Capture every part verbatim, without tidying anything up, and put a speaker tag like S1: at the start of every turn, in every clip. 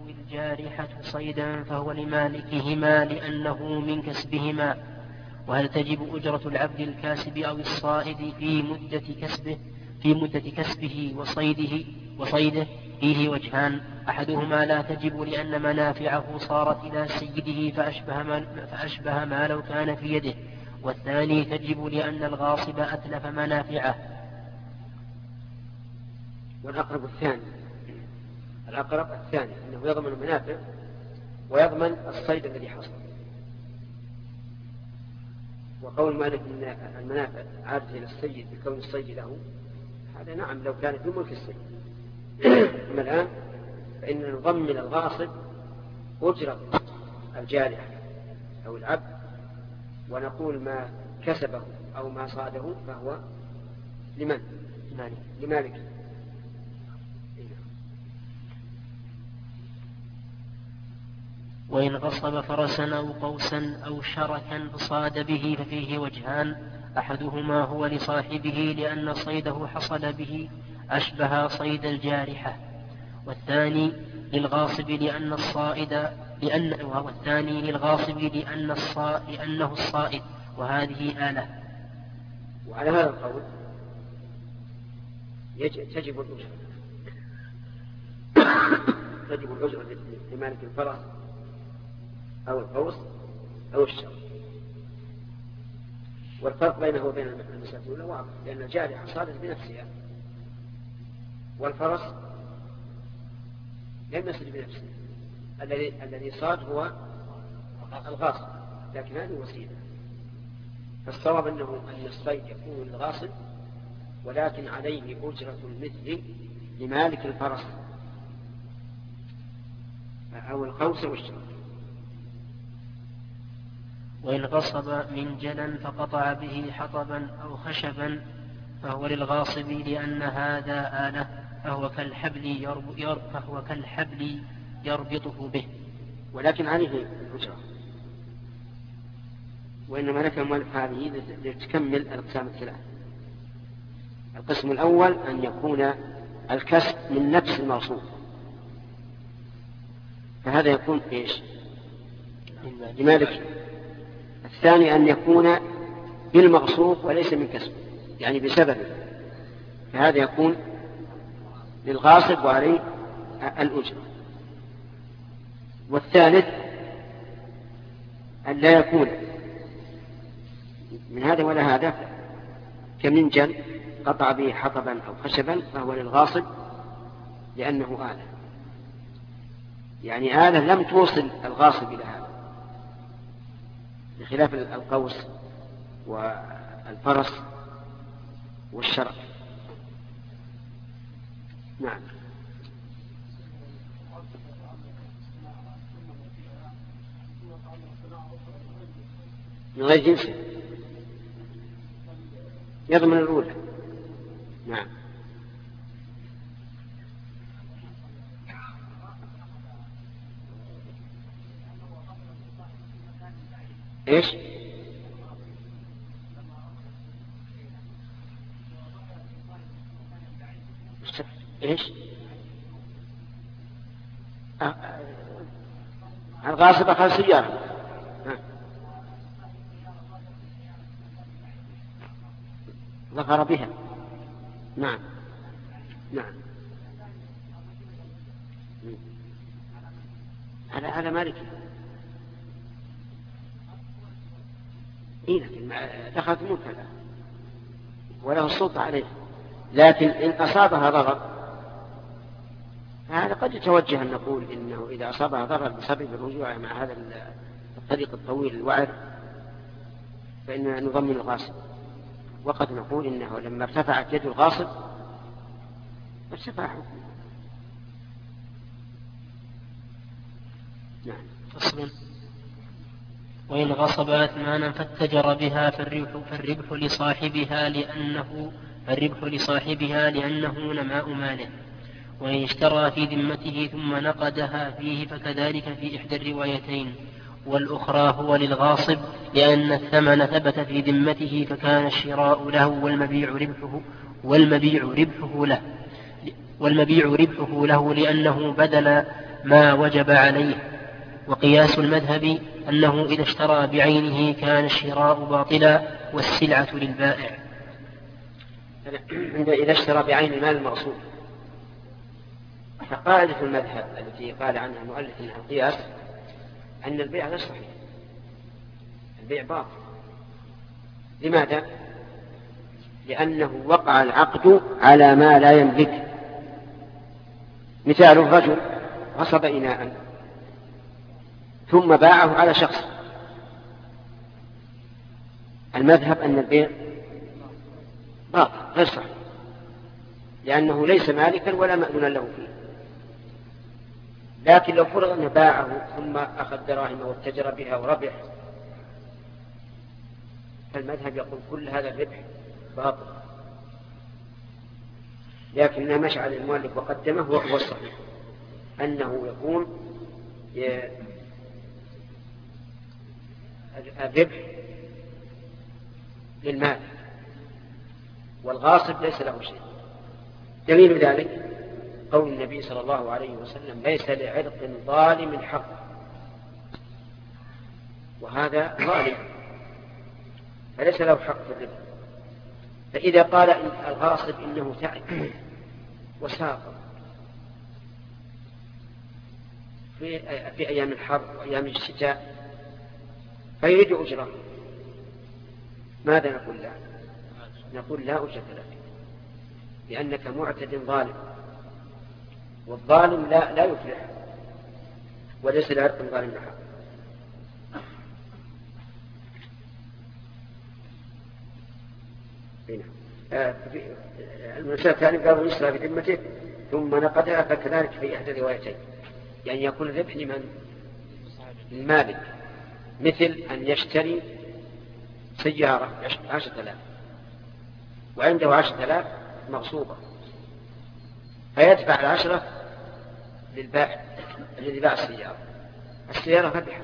S1: الجارحة صيدا فهو لمالكهما لأنه من كسبهما. وهل تجب أجرة العبد الكاسب أو الصائد في مدة كسبه في مدة كسبه وصيده وصيده فيه وجهان: أحدهما لا تجب لأن منافعه صارت إلى سيده فأشبه ما, فأشبه ما لو كان في يده، والثاني تجب لأن الغاصب أتلف منافعه.
S2: والأقرب الثاني الأقرب الثاني أنه يضمن المنافع ويضمن الصيد الذي حصل. وقول مالك من المنافع عادة إلى السيد بكون الصيد له، هذا نعم لو كان في ملك السيد. أما الآن فإن نضمن الغاصب أجرة الجارح أو العبد، ونقول ما كسبه أو ما صاده فهو لمن؟ لمالك.
S1: وإن غصب فرسا أو قوسا أو شركا فصاد به ففيه وجهان: أحدهما هو لصاحبه لأن صيده حصل به أشبه صيد الجارحة، والثاني للغاصب لأن الصائد لأن والثاني للغاصب لأن الصا لأنه الصائد، وهذه آلة.
S2: وعلى هذا القول تجب الأجرة تجب الأجرة لمالك الفرس أو القوس أو الشر. والفرق بينه وبين المسألة الأولى واضح، لأن الجارحة صادت بنفسها والفرس لم يصد بنفسه. الذي الذي صاد هو الغاصب، لكن هذه وسيلة. فالصواب أنه أن الصيد يكون للغاصب، ولكن عليه أجرة المثل لمالك الفرس أو القوس أو الشر.
S1: وإن غصب منجلا فقطع به حطبا أو خشبا فهو للغاصب لأن هذا آلة، فهو كالحبل يرب فهو كالحبل يربطه به،
S2: ولكن عليه الأجرة. وإنما لك المؤلف هذه لتكمل الأقسام الثلاث. القسم الأول أن يكون الكسب من نفس الموصوف، فهذا يكون إيش؟ لمالك. الثاني أن يكون بالمغصوب وليس من كسب، يعني بسبب، فهذا يكون للغاصب وعليه الأجرة. والثالث أن لا يكون من هذا ولا هذا، كمنجل قطع به حطبا أو خشبا فهو للغاصب لأنه آلة، يعني آلة لم توصل الغاصب إلى هذا، بخلاف القوس والفرس والشرع. نعم. من غير جنسه يضمن الأولى. نعم. إيش؟ إيش؟ الغاصب أخذ سيارة. ظفر بها. نعم نعم. على على مالك. إيه لكن دخلت ملكا وله السلطة عليه، لكن إن أصابها ضرر فهذا قد يتوجه أن نقول إنه إذا أصابها ضرر بسبب الرجوع مع هذا الطريق الطويل الوعر فإننا نضمن الغاصب. وقد نقول إنه لما ارتفعت يد الغاصب ارتفع حكمه.
S1: نعم. فصل. وإن غصب أثمانا فاتجر بها فالربح, فالربح لصاحبها لأنه فالربح لصاحبها لأنه نماء ماله. وإن اشترى في ذمته ثم نقدها فيه فكذلك في إحدى الروايتين، والأخرى هو للغاصب لأن الثمن ثبت في ذمته فكان الشراء له والمبيع ربحه والمبيع ربحه له والمبيع ربحه له لأنه بدل ما وجب عليه. وقياس المذهب أنه إذا اشترى بعينه كان الشراء باطلا والسلعة للبائع.
S2: إذا اشترى بعين المال المغصوب، فقاعدة المذهب التي قال عنها المؤلف انها القياس أن البيع غير صحيح، البيع باطل. لماذا؟ لأنه وقع العقد على ما لا يملك. مثال: رجل غصب إناء ثم باعه على شخص، المذهب أن البيع باطل غير صحيح، لأنه ليس مالكا ولا مأذونا له فيه. لكن لو فرض أنه باعه ثم أخذ دراهم واتجر بها وربح، فالمذهب يقول كل هذا الربح باطل، لكن مشى على المؤلف وقدمه وهو الصحيح أنه يكون الربح للمال والغاصب ليس له شيء. دليل ذلك قول النبي صلى الله عليه وسلم: ليس لعرق ظالم حق. وهذا ظالم فليس له حق في الربح. فإذا قال إن الغاصب إنه تعب وساق في, في أيام الحر وأيام الشتاء فيريد أجره، ماذا نقول له؟ نقول لا أجرة لك، لأنك معتد ظالم، والظالم لا, لا يفلح، وليس لعرق ظالم حق. المسألة الثانية قالوا يسرى بذمته ثم نقدها، فكذلك في إحدى الروايتين، يعني يكون الربح لمن؟ للمالك، مثل أن يشتري سيارة عشرة آلاف وعنده عشرة آلاف مغصوبة، فيدفع العشرة للبائع الذي باع السيارة، السيارة ربحت،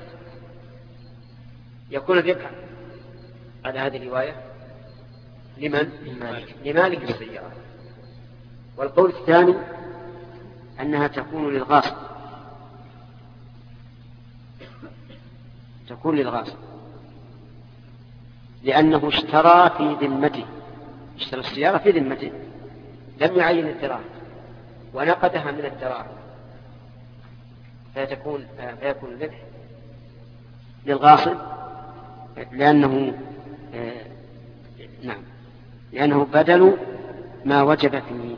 S2: يكون الربح على هذه الرواية لمن؟ لمالك, لمالك السيارة. والقول الثاني أنها تكون للغاصب، تكون للغاصب لأنه اشترى في ذمته، اشترى السيارة في ذمته، لم يعين الدراهم ونقدها من الدراهم، فتكون فيكون الربح للغاصب لأنه آه نعم لأنه بدل ما وجب فيه.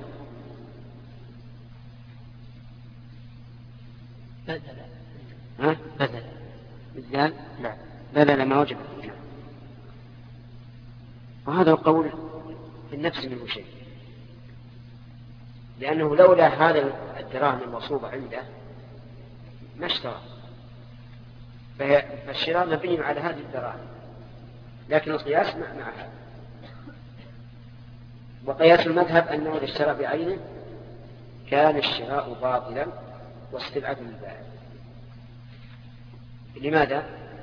S1: بدل
S2: ها؟
S1: بدل
S2: بالذال؟
S1: نعم،
S2: بدل ما وجب فيه. وهذا القول في النفس منه شيء، لأنه لولا هذا الدراهم المغصوبة عنده ما اشترى، فالشراء مبني على هذه الدراهم، لكن القياس مع هذا. وقياس المذهب أنه إذا اشترى بعينه كان الشراء باطلا والسلعة للبائع. لماذا؟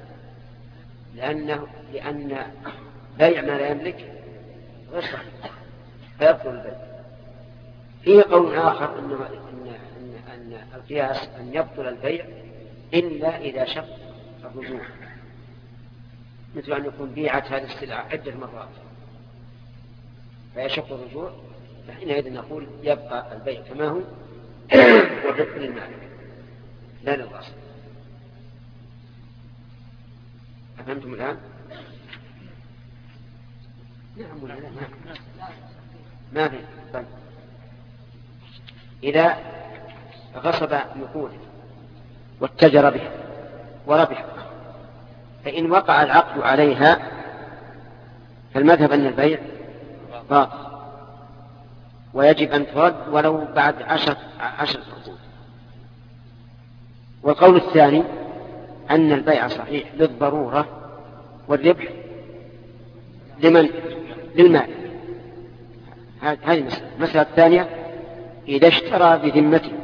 S2: لأنه لأن بيع ما لا يملك غير صحيح فيبطل البيع. فيه قول آخر أنه أن, أن, أن القياس أن يبطل البيع إلا إذا شق الرجوع، مثل أن يكون بيعت هذه السلعة عدة مرات فيشق الرجوع، فحينئذ نقول يبقى البيع كما هو والربح للمالك لا للغاصب. أفهمتم الآن؟ نعم ولا لا؟ ما في. طيب. إذا غصب نقوده واتجر به وربح، فإن وقع العقد عليها فالمذهب أن البيع باطل ويجب أن ترد ولو بعد عشر عشر عقود. والقول الثاني أن البيع صحيح للضرورة والربح لمن؟ للمال. هذه المسألة. المسألة الثانية إذا اشترى بذمته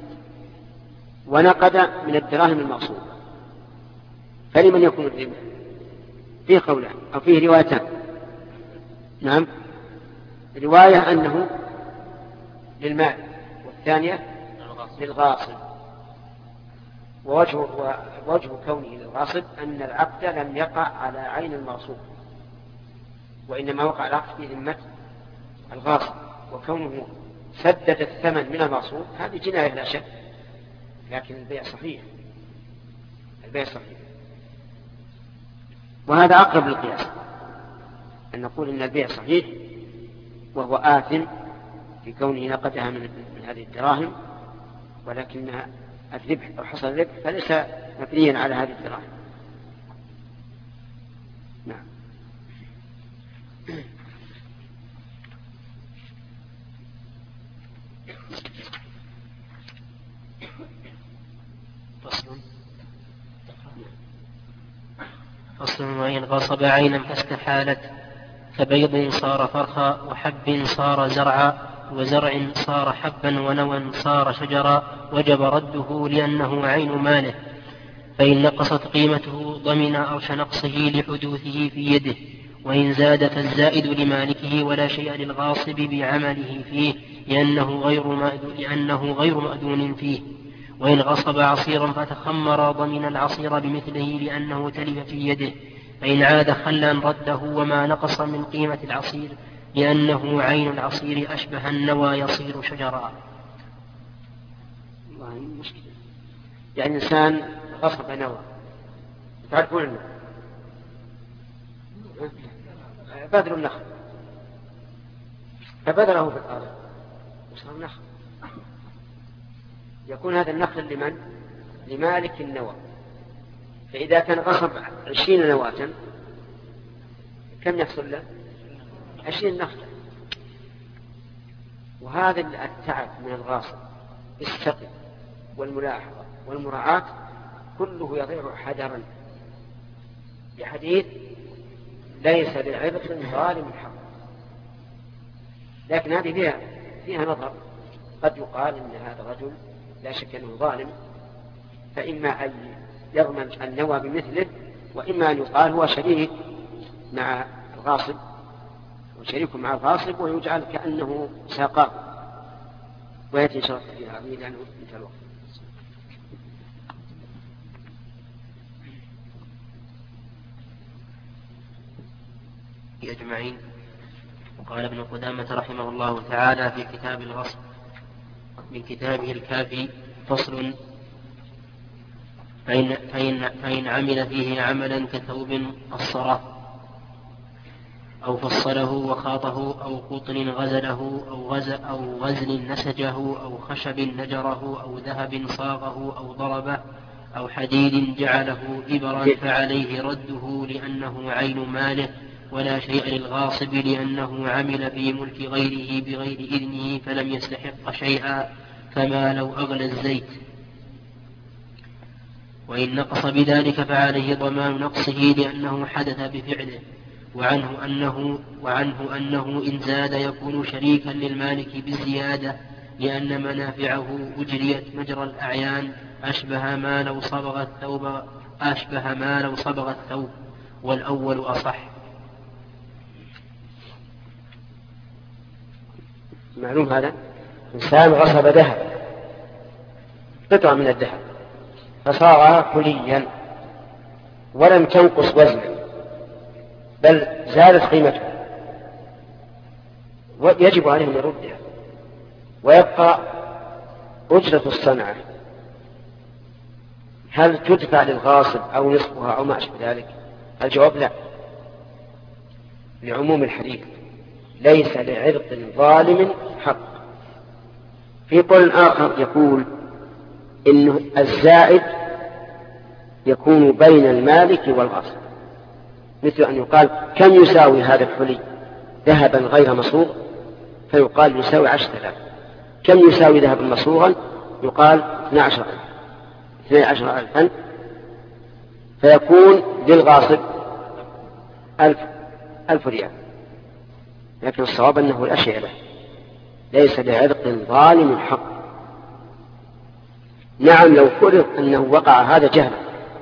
S2: ونقد من الدراهم المغصوبة فلمن يكون الربح؟ فيه قولان أو فيه روايتان. نعم، رواية أنه للمال والثانية للغاصب. ووجه, ووجه كونه للغاصب أن العقد لم يقع على عين المغصوب، وإنما وقع العقد في ذمة الغاصب، وكونه سدد الثمن من المغصوب هذه جناية لا شك، لكن البيع صحيح، البيع صحيح. وهذا أقرب للقياس، أن نقول إن البيع صحيح وهو آثم في كونه نقدها من هذه الدراهم، ولكن الربح أو حصل الربح فليس مبنيا على هذه الدراهم. نعم.
S1: فصل. وإن غصب عينا فاستحالت كبيض صار فرخا وحب صار زرعا وزرع صار حبا ونوى صار شجرا وجب رده لأنه عين ماله، فإن نقصت قيمته ضمن أرش نقصه لحدوثه في يده، وإن زاد فالزائد لمالكه ولا شيء للغاصب بعمله فيه لأنه غير مأذون, لأنه غير مأذون فيه. وإن غصب عصيرا فتخمر ضمن العصير بمثله لأنه تلف في يده، فإن عاد خلا رده وما نقص من قيمة العصير لأنه عين العصير أشبه النوى يصير شجرا.
S2: والله مشكلة، يعني إنسان غصب نوى، تعرفون النوى بذر النخل، فبذره في الأرض وصار نخل، يكون هذا النخل لمن؟ لمالك النوى. فإذا كان غصب عشرين نواة كم يحصل له؟ عشرين نخلة. وهذا التعب من الغاصب السقي والملاحظة والمراعاة كله يضيع حذرا، بحديث ليس لعبث ظالم حق. لكن هذه فيها, فيها نظر، قد يقال إن هذا الرجل لا شك أنه ظالم، فإما أن يضمن النوى بمثله، وإما أن يقال هو شريك مع الغاصب وشريك مع الغاصب ويجعل كأنه ساقاه، ويأتي شرط في هذه لأنه انتهى الوقت.
S1: أجمعين. وقال ابن قدامة رحمه الله تعالى في كتاب الغصب من كتابه الكافي: فصل. فإن, فإن, فإن عمل فيه عملا كثوب قصره أو فصله وخاطه أو قطن غزله أو, غز أو غزل نسجه أو خشب نجره أو ذهب صاغه أو ضربه أو حديد جعله إبرا فعليه رده لأنه عين ماله، ولا شيء للغاصب لأنه عمل في ملك غيره بغير إذنه فلم يستحق شيئا، كما لو أغلى الزيت. وإن نقص بذلك فعليه ضمان نقصه لأنه حدث بفعله، وعنه أنه, وعنه أنه إن زاد يكون شريكا للمالك بالزيادة، لأن منافعه أجريت مجرى الأعيان، أشبه ما لو صبغ الثوب أشبه ما لو صبغ الثوب والأول أصح.
S2: معلوم هذا، إنسان غصب ذهب، قطعة من الذهب، فصار حليا ولم تنقص وزنه بل زادت قيمته، ويجب عليه أن يردها، ويبقى أجرة الصنعة. هل تدفع للغاصب أو نصفها أو ما أشبه ذلك؟ الجواب لا، لعموم الحديث: ليس لعرض ظالم حق. في قول آخر يقول إن الزائد يكون بين المالك والغاصب، مثل أن يقال: كم يساوي هذا الحلي ذهبا غير مصوغ؟ فيقال يساوي عشرة آلاف. كم يساوي ذهبا مصوغا؟ يقال اثنى عشر ألف اثنى عشر ألفا، فيكون للغاصب ألف, ألف ريال. لكن الصواب أنه لا شيء له، ليس لعرق ظالم حق. نعم، لو فرض أنه وقع هذا جهلا،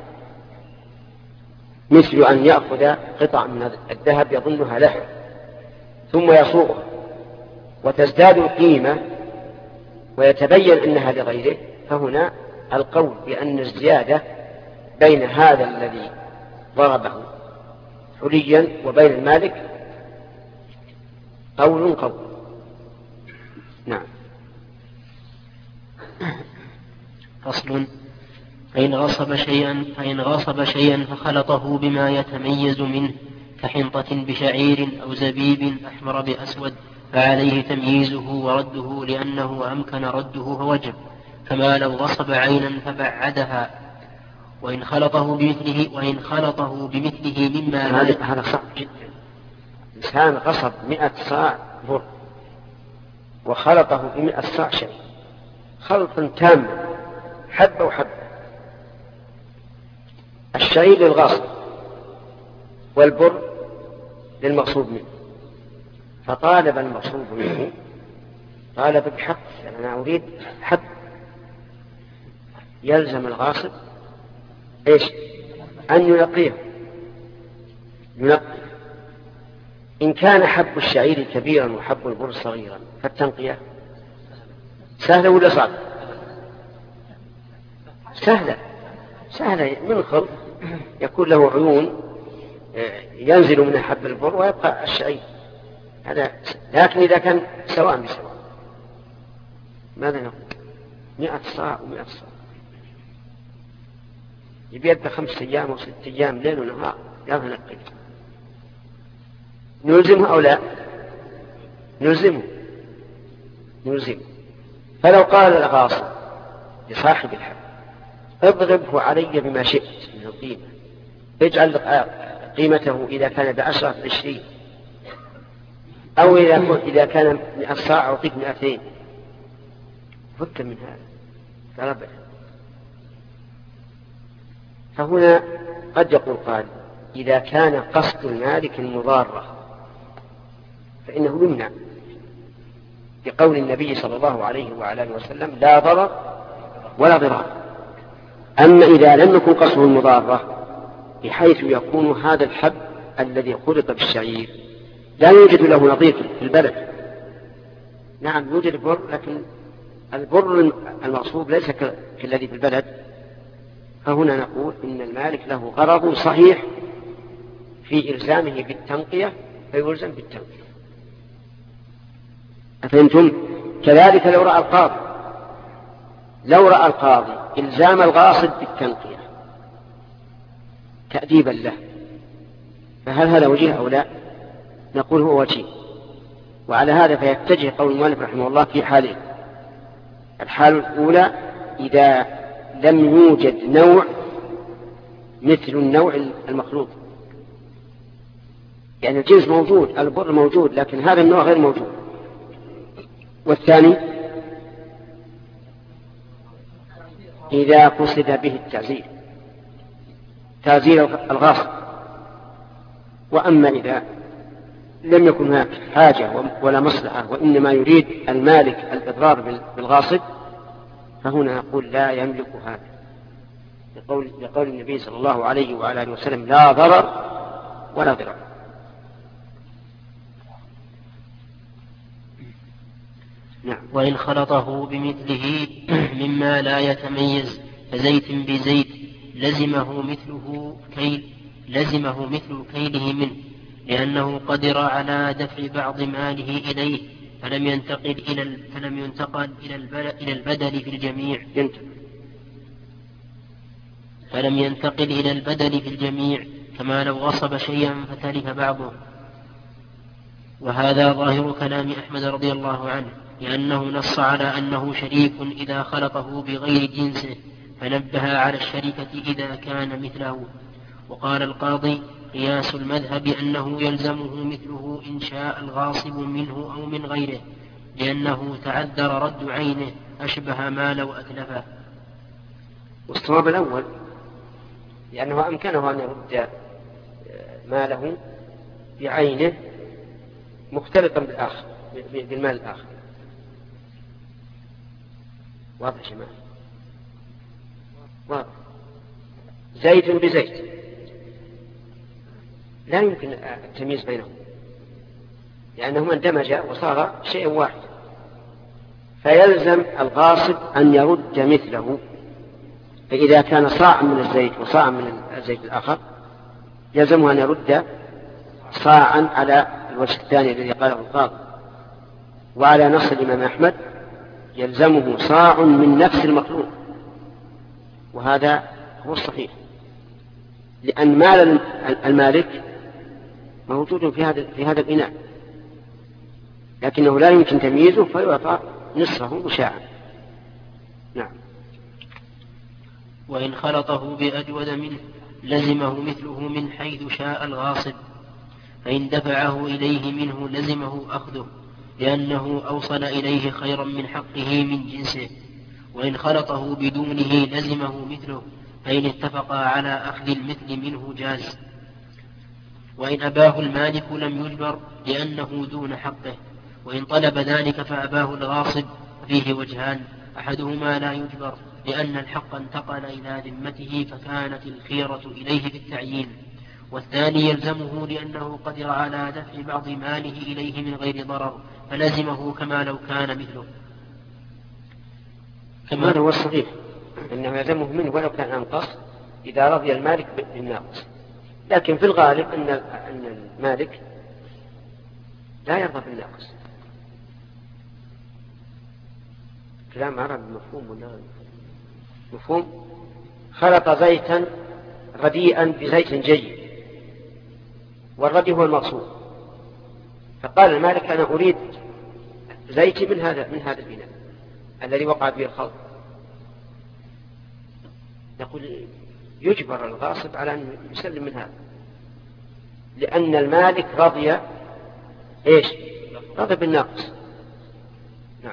S2: مثل أن يأخذ قطع من الذهب يظنها له ثم يصوغها وتزداد القيمة ويتبين أنها لغيره، فهنا القول بأن الزيادة بين هذا الذي ضربه حليا وبين المالك قول قول. نعم.
S1: فصل. فإن غصب شيئا فإن غصب شيئا فخلطه بما يتميز منه كحنطة بشعير أو زبيب أحمر بأسود فعليه تمييزه ورده لأنه أمكن رده فوجب، كما لو غصب عينا فبعدها. وإن خلطه بمثله وإن خلطه بمثله مما
S2: هذا هذا صعب جدا. إنسان غصب مئة صاع بر وخلطه بمئة صاع شيء خلطا تاما حبة وحبة. الشعير للغاصب والبر للمغصوب منه، فطالب المغصوب منه طالب بحق، أنا أريد حب. يلزم الغاصب إيش؟ أن ينقيه ينقي. إن كان حب الشعير كبيرا وحب البر صغيرا فالتنقية سهلة ولا صعبة؟ سهلة سهلة. منخل يكون له عيون ينزل من حب البر ويبقى الشعير هذا. لكن إذا كان سواء بسواء ماذا نقول؟ مئة صاع ومئة صاع يبيد خمس أيام وست أيام ليل ونهار يلا نقل. نلزمه أو لا؟ نلزمه نلزمه. فلو قال الغاصب لصاحب الحب اضربه علي بما شئت من القيمة، اجعل قيمته إذا كان بعشرة عشرين، أو إذا كان مئة صاع أعطيك مئتين، فك من هذا كربع. فهنا قد يقول قال إذا كان قصد المالك المضارة فإنه يمنع بقول النبي صلى الله عليه وعلى آله وسلم لا ضرر ولا ضرار. أما إذا لم يكن قصده المضارة بحيث يكون هذا الحب الذي خلط بالشعير لا يوجد له نظير في البلد. نعم يوجد البر، لكن البر المغصوب ليس كالذي في البلد. فهنا نقول إن المالك له غرض صحيح في إلزامه بالتنقية فيلزم بالتنقية. أفهمتم؟ كذلك لو رأى القاضي لو رأى القاضي إلزام الغاصب بالتنقية تأديبا له فهل هذا وجيه أو لا؟ نقول هو وجيه. وعلى هذا فيتجه قول المؤلف رحمه الله في حالين. الحال الأولى إذا لم يوجد نوع مثل النوع المخلوط، يعني الجنس موجود، البر موجود، لكن هذا النوع غير موجود. والثاني إذا قصد به التعزير تعزير الغاصب. وأما إذا لم يكن هناك حاجة ولا مصلحة وإنما يريد المالك الإضرار بالغاصب فهنا نقول لا يملك هذا لقول, لقول النبي صلى الله عليه وعلى آله وسلم لا ضرر ولا ضرر.
S1: نعم. وإن خلطه بمثله مما لا يتميز كزيت بزيت لزمه مثله كيل لزمه مثل كيله منه، لأنه قدر على دفع بعض ماله إليه فلم ينتقل إلى فلم ينتقل إلى البدل في الجميع فلم ينتقل إلى البدل في الجميع كما لو غصب شيئا فتلف بعضه. وهذا ظاهر كلام أحمد رضي الله عنه، لأنه نص على أنه شريك إذا خلطه بغير جنسه، فنبه على الشركة إذا كان مثله. وقال القاضي قياس المذهب أنه يلزمه مثله إن شاء الغاصب منه أو من غيره، لأنه تعذر رد عينه أشبه ما لو أتلفه.
S2: والصواب الأول، لأنه أمكنه أن يرد ماله بعينه مختلطا بالآخر بالمال الآخر. واضح شمال؟ واضح. زيت بزيت لا يمكن التمييز بينهم، لأنهما اندمجا وصار شيء واحد، فيلزم الغاصب أن يرد مثله فإذا كان صاع من الزيت وصاع من الزيت الآخر يلزمه أن يرد صاعا على الوجه الثاني الذي قاله القاضي. وعلى نص الإمام أحمد يلزمه صاع من نفس المطلوب، وهذا هو الصحيح، لأن مال المالك موجود في هذا في هذا الإناء، لكنه لا يمكن تمييزه فيعطى نصفه مشاعا. نعم.
S1: وإن خلطه بأجود منه لزمه مثله من حيث شاء الغاصب، فإن دفعه إليه منه لزمه أخذه، لأنه أوصل إليه خيرا من حقه من جنسه. وإن خلطه بدونه لزمه مثله، فإن اتفقا على أخذ المثل منه جاز. وإن أباه المالك لم يجبر لأنه دون حقه، وإن طلب ذلك فأباه الغاصب فيه وجهان: أحدهما لا يجبر لأن الحق انتقل إلى ذمته فكانت الخيرة إليه بالتعيين، والثاني يلزمه لأنه قدر على دفع بعض ماله إليه من غير ضرر فلزمه كما لو كان مثله.
S2: كما هو الصحيح أنه يلزمه منه ولو كان أنقص إذا رضي المالك بالناقص، لكن في الغالب أن أن المالك لا يرضى بالناقص. كلام عربي مفهوم ولا مفهوم؟ خلط زيتا رديئا بزيت جيد، والردي هو المقصود، فقال المالك أنا أريد زيتي من هذا من هذا البناء الذي وقع به الخلط. نقول يجبر الغاصب على أن يسلم من هذا، لأن المالك رضي إيش؟ رضي بالناقص. نعم.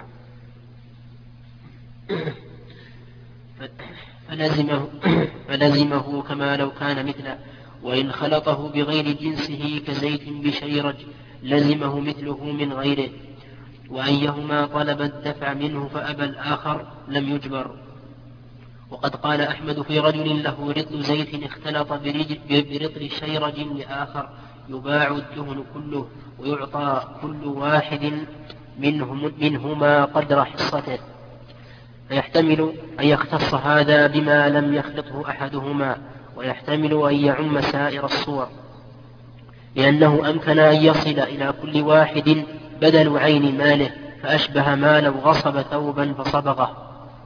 S1: فلزمه, فلزمه كما لو كان مثله. وإن خلطه بغير جنسه كزيت بشيرج لزمه مثله من غيره، وأيهما طلب الدفع منه فأبى الآخر لم يجبر. وقد قال أحمد في رجل له رطل زيت اختلط برطل شيرج لآخر يباع الدهن كله ويعطى كل واحد منهم منهما قدر حصته، فيحتمل أن يختص هذا بما لم يخلطه أحدهما، ويحتمل أن يعم سائر الصور، لأنه أمكن أن يصل إلى كل واحد بدل عين ماله، فأشبه ما لو غصب ثوبا فصبغه.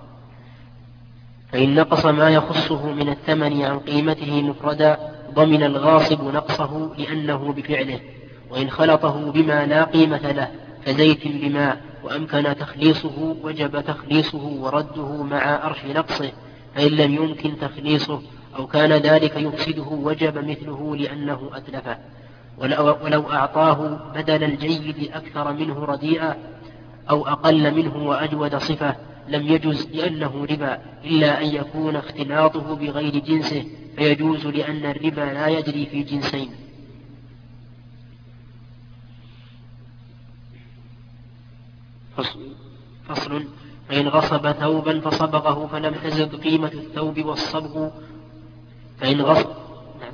S1: فإن نقص ما يخصه من الثمن عن قيمته مفردا ضمن الغاصب نقصه لأنه بفعله. وإن خلطه بما لا قيمة له كزيت بماء وأمكن تخليصه وجب تخليصه ورده مع أرش نقصه، فإن لم يمكن تخليصه أو كان ذلك يفسده وجب مثله لأنه أتلفه. ولو أعطاه بدل الجيد أكثر منه رديئة أو أقل منه وأجود صفة لم يجوز لأنه ربا، إلا أن يكون اختلاطه بغير جنسه فيجوز لأن الربا لا يجري في جنسين. فصل. فإن غصب ثوبا فصبغه فلم تزد قيمة الثوب والصبغ فإن غصب نعم.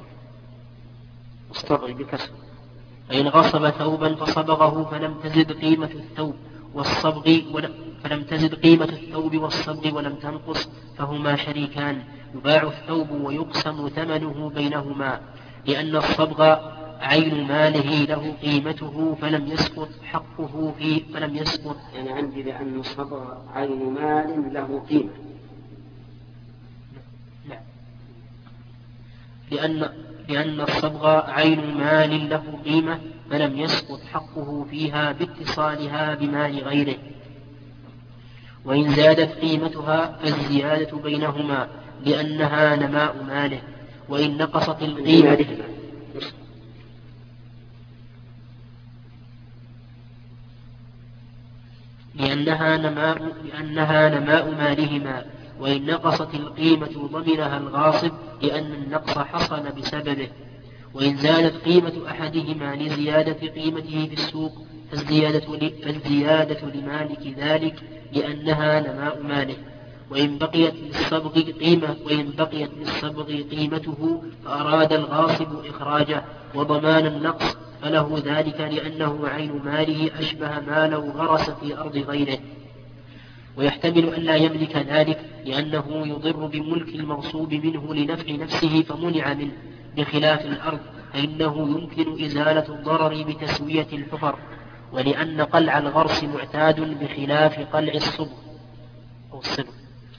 S2: بكسر.
S1: فإن غصب ثوبا فصبغه فلم تزد قيمة الثوب والصبغ ولم فلم تزد قيمة الثوب والصبغ ولم تنقص فهما شريكان، يباع الثوب ويقسم ثمنه بينهما، لأن الصبغ عين ماله له قيمته فلم يسقط حقه فيه فلم يسقط.
S2: أنا عندي لأن الصبغ عين مال له قيمة.
S1: لا. لأن لأن الصبغ عين مال له قيمة فلم يسقط حقه فيها باتصالها بمال غيره. وإن زادت قيمتها فالزيادة بينهما لأنها نماء ماله، وإن نقصت القيمة لأنها نماء, لأنها نماء مالهما، وإن نقصت القيمة ضمنها الغاصب لأن النقص حصل بسببه. وإن زادت قيمة أحدهما لزيادة قيمته في السوق فالزيادة, فالزيادة لمالك ذلك لأنها نماء ماله. وإن بقيت للصبغ قيمة وإن بقيت للصبغ قيمته فأراد الغاصب إخراجه وضمان النقص فله ذلك لأنه عين ماله أشبه ما لو غرس في أرض غيره. ويحتمل أن لا يملك ذلك لأنه يضر بملك المغصوب منه لنفع نفسه فمنع منه، بخلاف الأرض فإنه يمكن إزالة الضرر بتسوية الحفر، ولأن قلع الغرس معتاد بخلاف قلع الصبغ أو الصبغ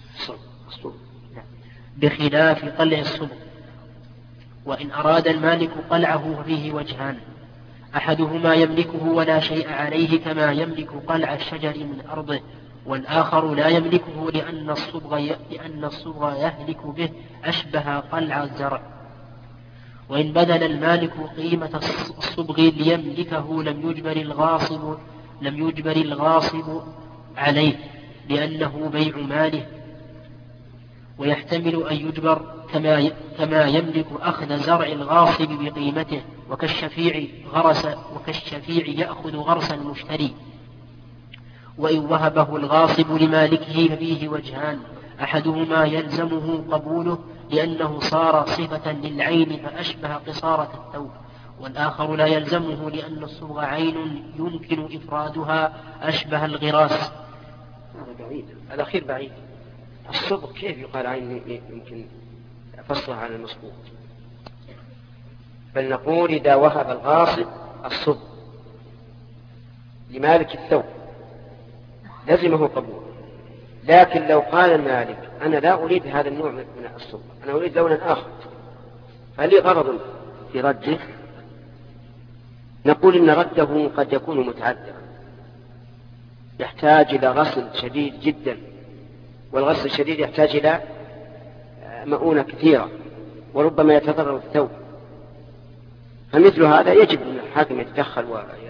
S1: بخلاف قلع الصبغ. وإن أراد المالك قلعه فيه وجهان: أحدهما يملكه ولا شيء عليه كما يملك قلع الشجر من أرضه، والآخر لا يملكه لأن الصبغ, لأن الصبغ يهلك به أشبه قلع الزرع. وإن بذل المالك قيمة الصبغ ليملكه لم يجبر الغاصب لم يجبر الغاصب عليه لأنه بيع ماله. ويحتمل أن يجبر كما كما يملك أخذ زرع الغاصب بقيمته، وكالشفيع غرس وكالشفيع يأخذ غرس المشتري. وإن وهبه الغاصب لمالكه ففيه وجهان: أحدهما يلزمه قبوله لأنه صار صفة للعين فأشبه قصارة الثوب، والآخر لا يلزمه لأن الصبغ عين يمكن إفرادها أشبه الغراس.
S2: هذا بعيد، الأخير بعيد. الصبغ كيف يقال عين يمكن فصلها عن المصبوغ؟ بل نقول إذا وهب الغاصب الصبغ لمالك الثوب لزمه قبول. لكن لو قال المالك أنا لا أريد هذا النوع من الصبغ، أنا أريد لونا آخر، فهل لي غرض في رده؟ نقول إن رده قد يكون متعذرا، يحتاج إلى غسل شديد جدا، والغسل الشديد يحتاج إلى مؤونة كثيرة، وربما يتضرر الثوب. فمثل هذا يجب أن الحاكم يتدخل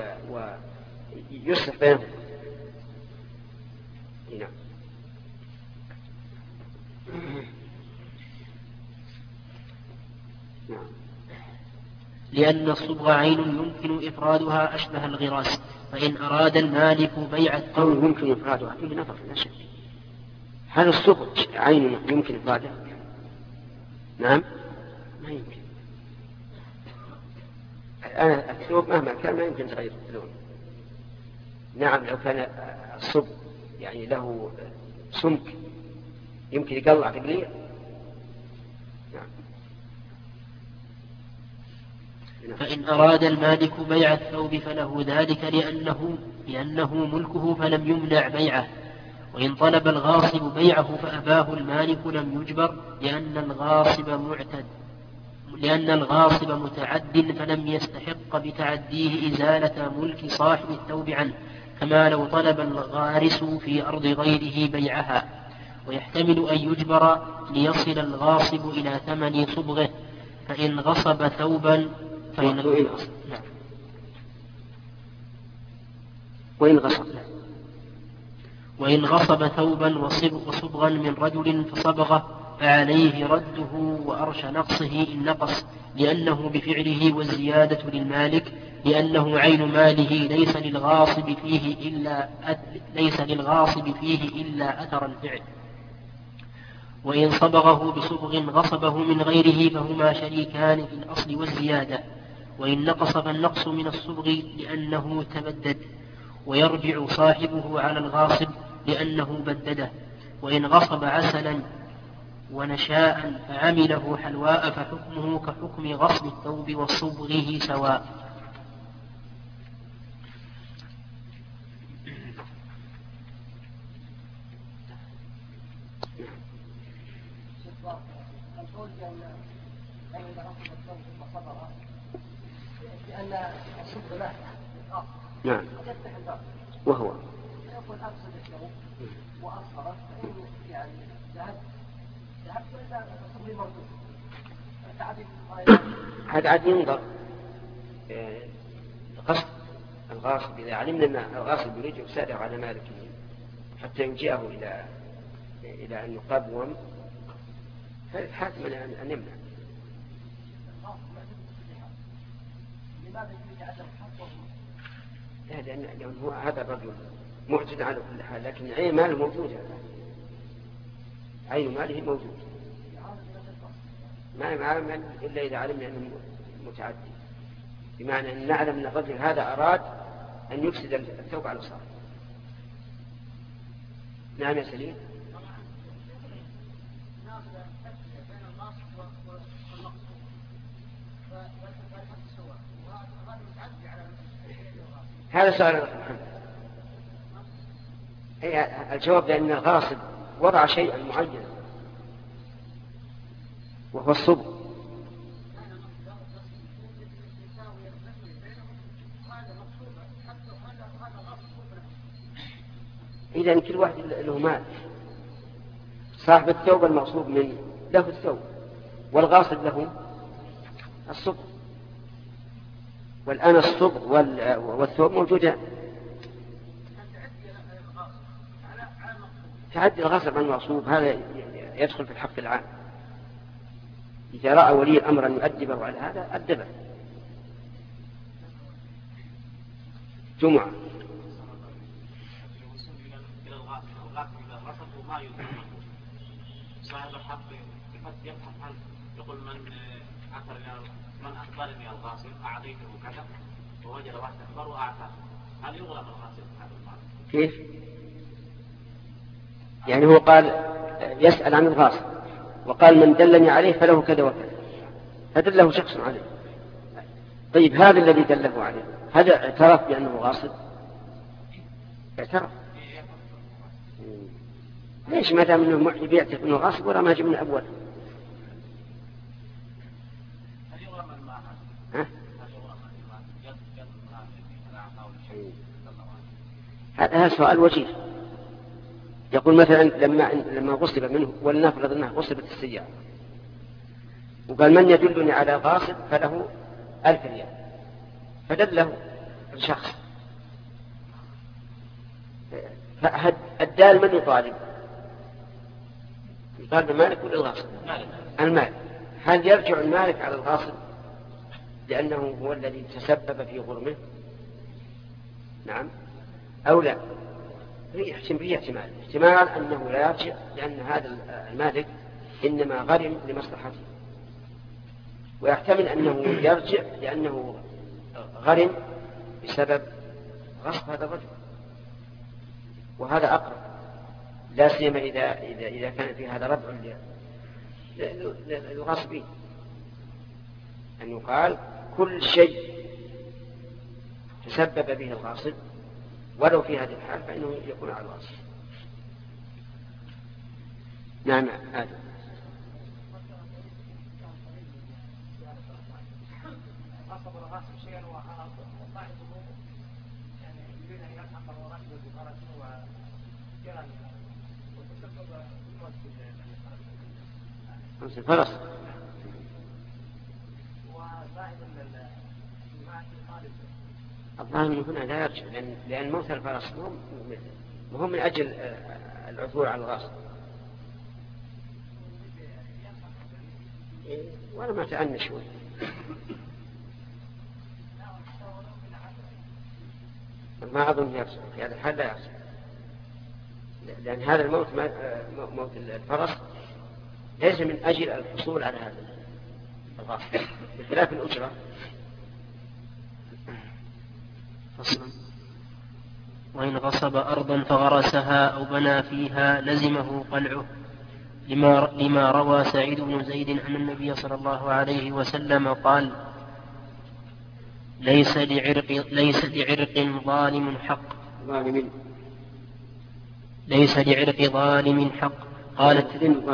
S2: ويصلح بينهم. نعم.
S1: لأن الصبغ عين يمكن إفرادها أشبه الغراس، فإن أراد المالك بيع الثوب
S2: يمكن إفرادها فيه نظر لا شك. هل الصبغ عين يمكن إفرادها؟ نعم ما يمكن. الآن الثوب مهما كان ما يمكن تغير اللون. نعم لو كان الصبغ يعني له سمك يمكن يقلع تقليع. نعم.
S1: فإن أراد المالك بيع الثوب فله ذلك لأنه, لأنه ملكه فلم يمنع بيعه. وإن طلب الغاصب بيعه فأباه المالك لم يجبر لأن الغاصب معتد لأن الغاصب متعد فلم يستحق بتعديه إزالة ملك صاحب الثوب عنه، كما لو طلب الغارس في أرض غيره بيعها. ويحتمل أن يجبر ليصل الغاصب إلى ثمن صبغه، فإن غصب ثوبا فإن غصب نعم.
S2: وإن غصب
S1: وإن غصب ثوبا وصبغا من رجل فصبغه فعليه رده وأرش نقصه إن نقص، لأنه بفعله والزيادة للمالك، لأنه عين ماله ليس للغاصب فيه إلا ليس للغاصب فيه إلا أثر الفعل. وإن صبغه بصبغ غصبه من غيره فهما شريكان في الأصل والزيادة. وإن نقص فالنقص من الصبغ لأنه تبدد، ويرجع صاحبه على الغاصب لأنه بدده. وإن غصب عسلا ونشاء فعمله حلواء فحكمه كحكم غصب الثوب وصبغه سواء.
S3: لأن الصبغ له
S2: نعم. وهو
S3: يقول أقصد الثوب وأصفرت فإن يعني ذهب ذهب وإذا الصبغ موجود
S2: هذا عاد ينظر قصد الغاصب. إذا علمنا أن الغاصب يريد يسارع على مالكه حتى يلجئه إلى إلى أن يقوم فالحاكم أن يمنع. لا لأن هو هذا الرجل معتد على كل حال، لكن عين ماله موجودة، عين ماله موجود، ما يعلم إلا إذا علمنا أنه متعدي، بمعنى أن نعلم أن الرجل هذا أراد أن يفسد الثوب على صاحبه. نعم يا سليم. هذا سؤال محمد. الجواب بأن الغاصب وضع شيئا معينا وهو الصبغ. إذن كل واحد له مال. صاحب الثوب المغصوب منه له الثوب، والغاصب له الصبغ. والآن الصبغ والثوب موجودان. تعدي الغاصب عن المغصوب هذا يدخل في الحق العام. إذا رأى ولي الأمر أن يؤدبه على هذا أدبه. جمعة.
S4: صاحب الحق يبحث عنه، يقول من أخبرني من أخبرني الغاصب أعطيته كذا ووجد واحد أخبر وأعطاه، هل يغلق الغاصب هذا المال؟
S2: كيف؟ يعني هو قال يسأل عن الغاصب وقال من دلني عليه فله كذا وكذا، فدله شخص عليه. طيب هذا الذي دله عليه هذا اعترف بأنه غاصب؟ اعترف. ليش ما دام انه محي بيعترف انه غاصب ولا ما جاء من الاول؟ هذا سؤال وجيه. يقول مثلا لما لما غصب منه، ولنفرض انها غصبت السيارة، وقال من يدلني على غاصب فله ألف ريال، فدله الشخص، فالدال من يطالب؟ يطالب المالك ولا الغاصب؟ المالك. هل يرجع المالك على الغاصب لأنه هو الذي تسبب في غرمه؟ نعم أو لا؟ فيه احتمال احتمال أنه لا يرجع، لأن هذا المالك إنما غرم لمصلحته، ويحتمل أنه يرجع لأنه غرم بسبب غصب هذا الرجل، وهذا أقرب، لا سيما إذا, إذا, إذا كان في هذا ردع للغاصبين، أن يقال كل شيء تسبب به الغاصب ولو في هذه الحال فإنه يكون على الغاصب. نعم آدم. خمس الفرس. الظاهر من هنا لا يرجع، لأن, لأن موت الفرس مهم من أجل العثور على الغاصب. وأنا ما تأنى شوي. ما أظن يرجع في هذا الحال، لا يرجع، لأن هذا الموت موت الفرس ليس من أجل الحصول على هذا الغاصب، بخلاف الأجرة.
S1: فصلا. وإن غصب أرضا فغرسها أو بنى فيها لزمه قلعه، لما, لما روى سعيد بن زيد أن النبي صلى الله عليه وسلم قال: ليس لعرق, ليس لعرق ظالم حق
S2: ظالم
S1: ليس لعرق ظالم حق قالت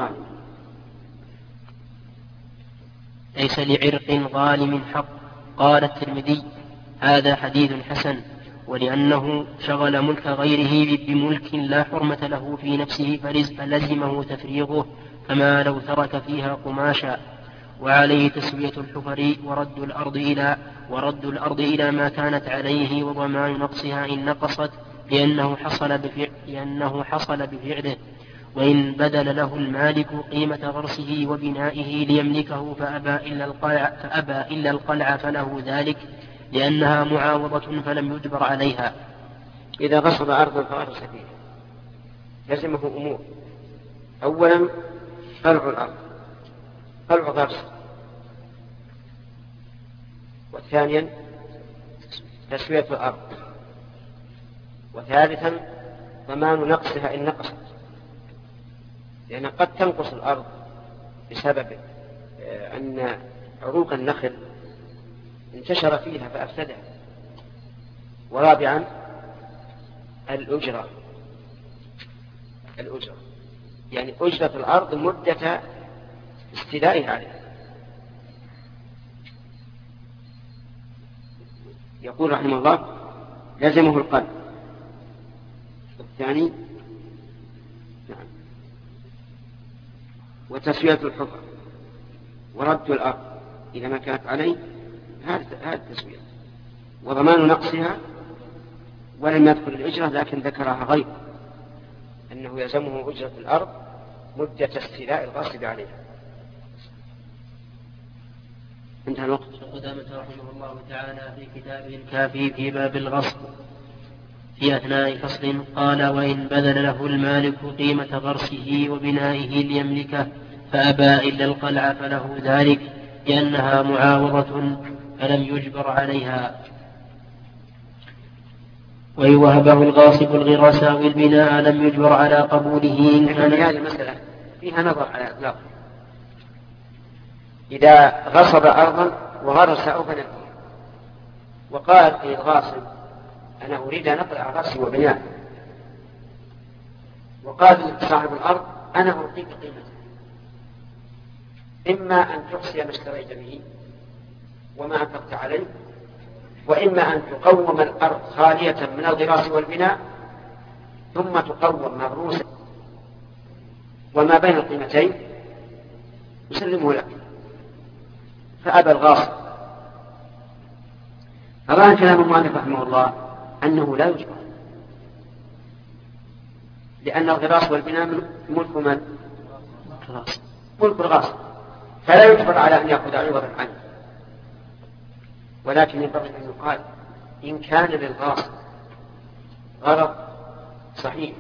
S1: ليس لعرق ظالم حق قال الترمذي: هذا حديث حسن، ولأنه شغل ملك غيره بملك لا حرمة له في نفسه فلزمه تفريغه، كما لو ترك فيها قماشا. وعليه تسوية الحفر ورد الأرض إلى ورد الأرض إلى ما كانت عليه وضمان نقصها إن نقصت، لأنه حصل بفعل لأنه حصل بفعله. وإن بذل له المالك قيمة غرسه وبنائه ليملكه فأبى إلا القلع, فأبى إلا القلع فله ذلك، لأنها معاوضة فلم يجبر عليها.
S2: إذا غصب أرضا فغرس فيها لزمه أمور: أولا قلع الأرض، قلع غرس، وثانيا تسوية الأرض، وثالثا ضمان نقصها إن نقصت. لأن قد تنقص الأرض بسبب أن عروق النخل انتشر فيها فأفسدها. ورابعا الأجرة الأجرة يعني أجرة الأرض مدة استيلائها عليها. يقول رحمه الله لزمه القلب. الثاني نعم وتسوية الحفر ورد الأرض إذا ما كانت عليه، هذه التسوية، وضمان نقصها. ولم يذكر الأجرة لكن ذكرها غير أنه يلزمه أجرة الأرض مدة استيلاء الغاصب عليها. انتهى الوقت.
S1: قدامة رحمه الله تعالى في كتابه الكافي في باب الغصب في أثناء فصل قال: وإن بذل له المالك قيمة غرسه وبنائه ليملكه فأبى إلا القلع فله ذلك لأنها معاوضة فلم يجبر عليها. وإن وهبه الغاصب الغراس أو البناء لم يجبر على قبوله إن كان.
S2: هذه المسألة فيها نظر على إطلاق. إذا غصب أرضا وغرس أو بنى وقال للغاصب أنا أريد أن أقلع غرسي وبناء، وقال صاحب الأرض أنا أعطيك قيمته، إما أن تحصي ما اشتريت به وما أنفقت عليه، وإما أن تقوم الأرض خالية من الغراس والبناء ثم تقوم مغروسا وما بين القيمتين يسلمه لك. فأبى الغاصب. فظاهر كلام المؤلف رحمه الله أنه لا يجبر، لأن الغراس والبناء ملك من؟ ملك الغاصب، فلا يجبر على أن يأخذ عوضا عنه. ولكن ينبغي أن يقال إن كان للغاصب غرض صحيح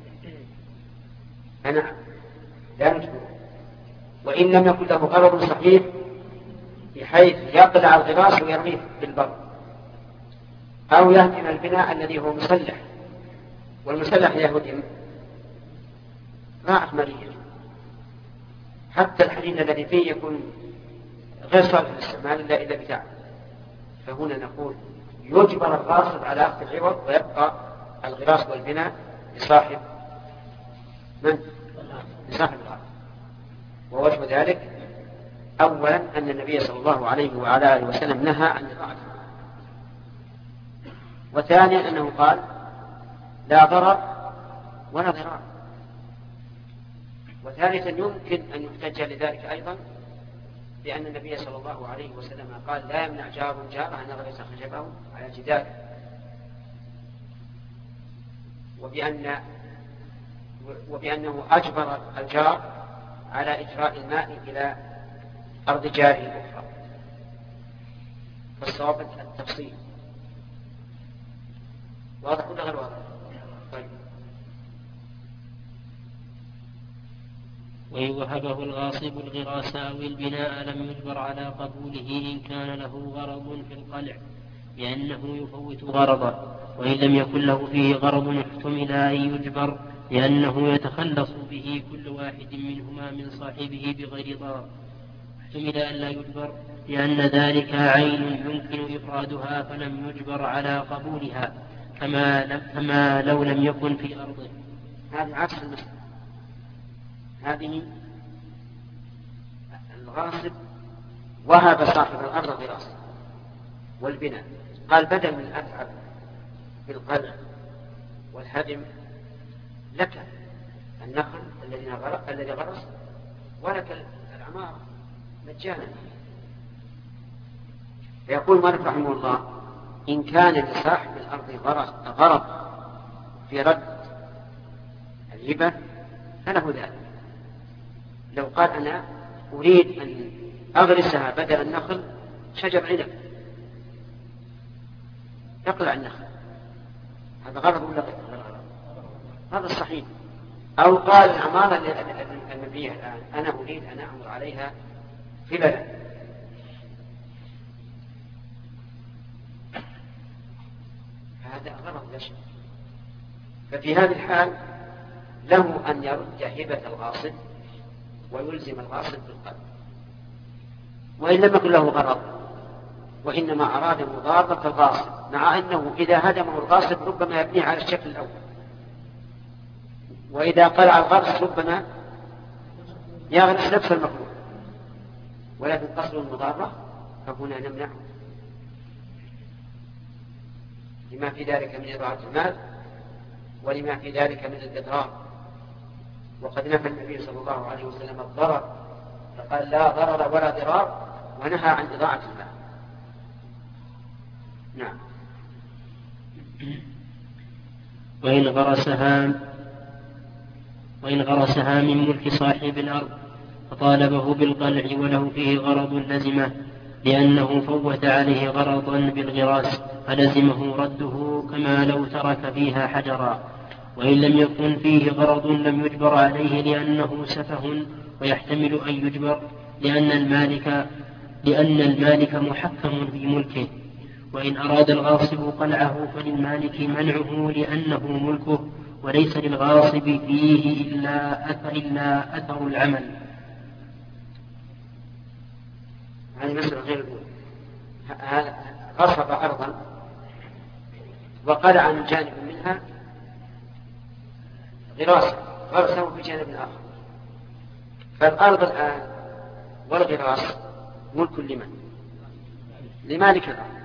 S2: أنا لا نجبر، وإن لم يكن له غرض صحيح بحيث يقلع الغراس ويرميه بالبر أو يهدم البناء الذي هو مسلح، والمسلح يهدم راحت مريض، حتى الحديد الذي فيه يكون غير صالح للاستعمال إلا إذا بتاع. فهنا نقول يجبر الغاصب على أخذ العوض ويبقى الغراس والبناء لصاحب من؟ لصاحب الأرض. ووجه ذلك أولا أن النبي صلى الله عليه وعلى آله وسلم نهى عن إضاعة، وثانيا أنه قال لا ضرر ولا ضرار، وثالثا يمكن أن يحتج لذلك أيضا لأن النبي صلى الله عليه وسلم قال لا يمنع جار جاره أن يغرس خشبه على جداره، وبأن وبأنه أجبر الجار على إجراء الماء إلى أرض جاره الأخرى. فالصواب التفصيل. واضح ولا غير واضح؟ طيب.
S1: وإن وهبه الغاصب الغراس أو البناء لم يجبر على قبوله إن كان له غرض في القلع لأنه يفوت غرضا، وإن لم يكن له فيه غرض احتمل أن يجبر لأنه يتخلص به كل واحد منهما من صاحبه بغير ضرر. احتمل أن لا يجبر لأن ذلك عين يمكن إفرادها فلم يجبر على قبولها كما, لم كما لو لم يكن في أرضه.
S2: هذه عكس المسألة. هذه الغاصب وهب صاحب الأرض غراس والبناء، قال بدل من أتعب بالقلع والهدم لك النخل الذي غرس ولك العمارة مجانا. فيقول مالك رحمه الله إن كان لصاحب الأرض غرض في رد الهبة فله ذلك. لو قال أنا أريد أن أغرسها بدل النخل شجر عنب يقلع النخل، هذا غرض ولا غير غرض؟ هذا الصحيح. أو قال العمارة المبنية الآن أنا أريد أن أعمر عليها قبلا، هذا غرض لا شيء. ففي هذه الحال له أن يرد هبة الغاصب ويلزم الغاصب بالقلب، وإن لم يكن له غرض وإنما أراد مضارة الغاصب، مع أنه إذا هدمه الغاصب ربما يبنيه على الشكل الأول، وإذا قلع الغرس ربما يغرس نفس المفعول، ولكن قصد المضارة فهنا نمنعه لما في ذلك من إضاعة المال ولما في ذلك من الإضرار. وقد نفى النبي صلى الله عليه وسلم الضرر فقال لا ضرر ولا ضرار، ونهى عن إضاعة المال. نعم.
S1: وإن غرسها وإن غرسها من ملك صاحب الأرض فطالبه بالقلع وله فيه غرض لزمه، لأنه فوت عليه غرضا بالغراس فلزمه رده كما لو ترك فيها حجرا. وإن لم يكن فيه غرض لم يجبر عليه لأنه سفه ويحتمل أن يجبر، لأن المالك لأن المالك محكم في ملكه. وإن أراد الغاصب قلعه فللمالك منعه لأنه ملكه، وليس للغاصب فيه إلا أثر, إلا أثر العمل.
S2: هذه مسألة غير الأولى. غصب أرضا وقلع عن جانب منها غراسة غرسه في جانب آخر، فالأرض الآن والغراس ملك لمن؟ لمالك الأرض.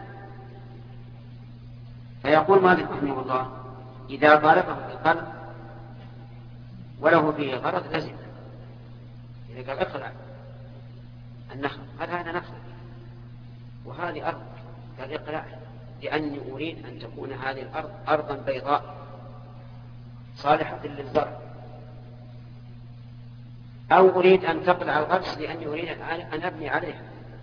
S2: فيقول مالك رحمه الله إذا طالبه بالقلب وله فيه غرض لزم، إذا قال اقلع النخل قال هذا نخل وهذه أرض قال اقلع، لأني أريد أن تكون هذه الأرض أرضا بيضاء صالحة للزرع، أو أريد أن تقلع الغرس لأني أريد أن أبني عليها،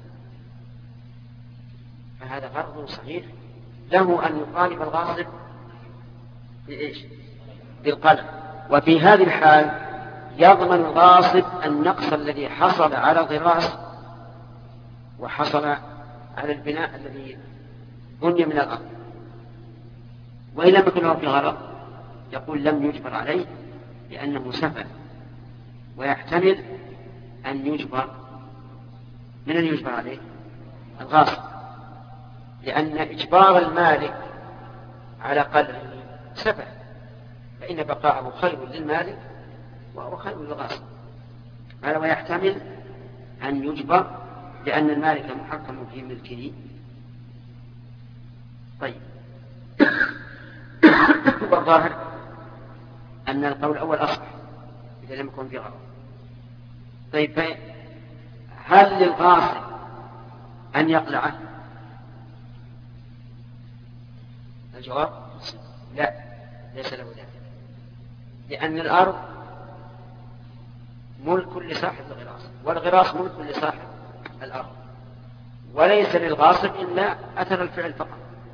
S2: فهذا غرض صحيح له أن يطالب الغاصب بإيش؟ بالقلع. وفي هذه الحال يضمن الغاصب النقص الذي حصل على الغراس وحصل على البناء الذي بني من الأرض. وإن لم يكن له في غرض يقول لم يجبر عليه لأنه سفه، ويحتمل أن يجبر. من أن يجبر عليه؟ الغاصب، لأن إجبار المالك على قلعه سفه، فإن بقاءه خير للمالك وهو خير للغاصب. هذا ويحتمل أن يجبر لأن المالك محكم في ملكه. طيب والظاهر أن القول الأول أصح إذا لم يكن في غرض. طيب هل للغاصب أن يقلعه؟ الجواب لا، ليس له ذلك، لأن الأرض ملك لصاحب الغراس والغراس ملك لصاحب الأرض، وليس للغاصب إلا أثر الفعل فقط.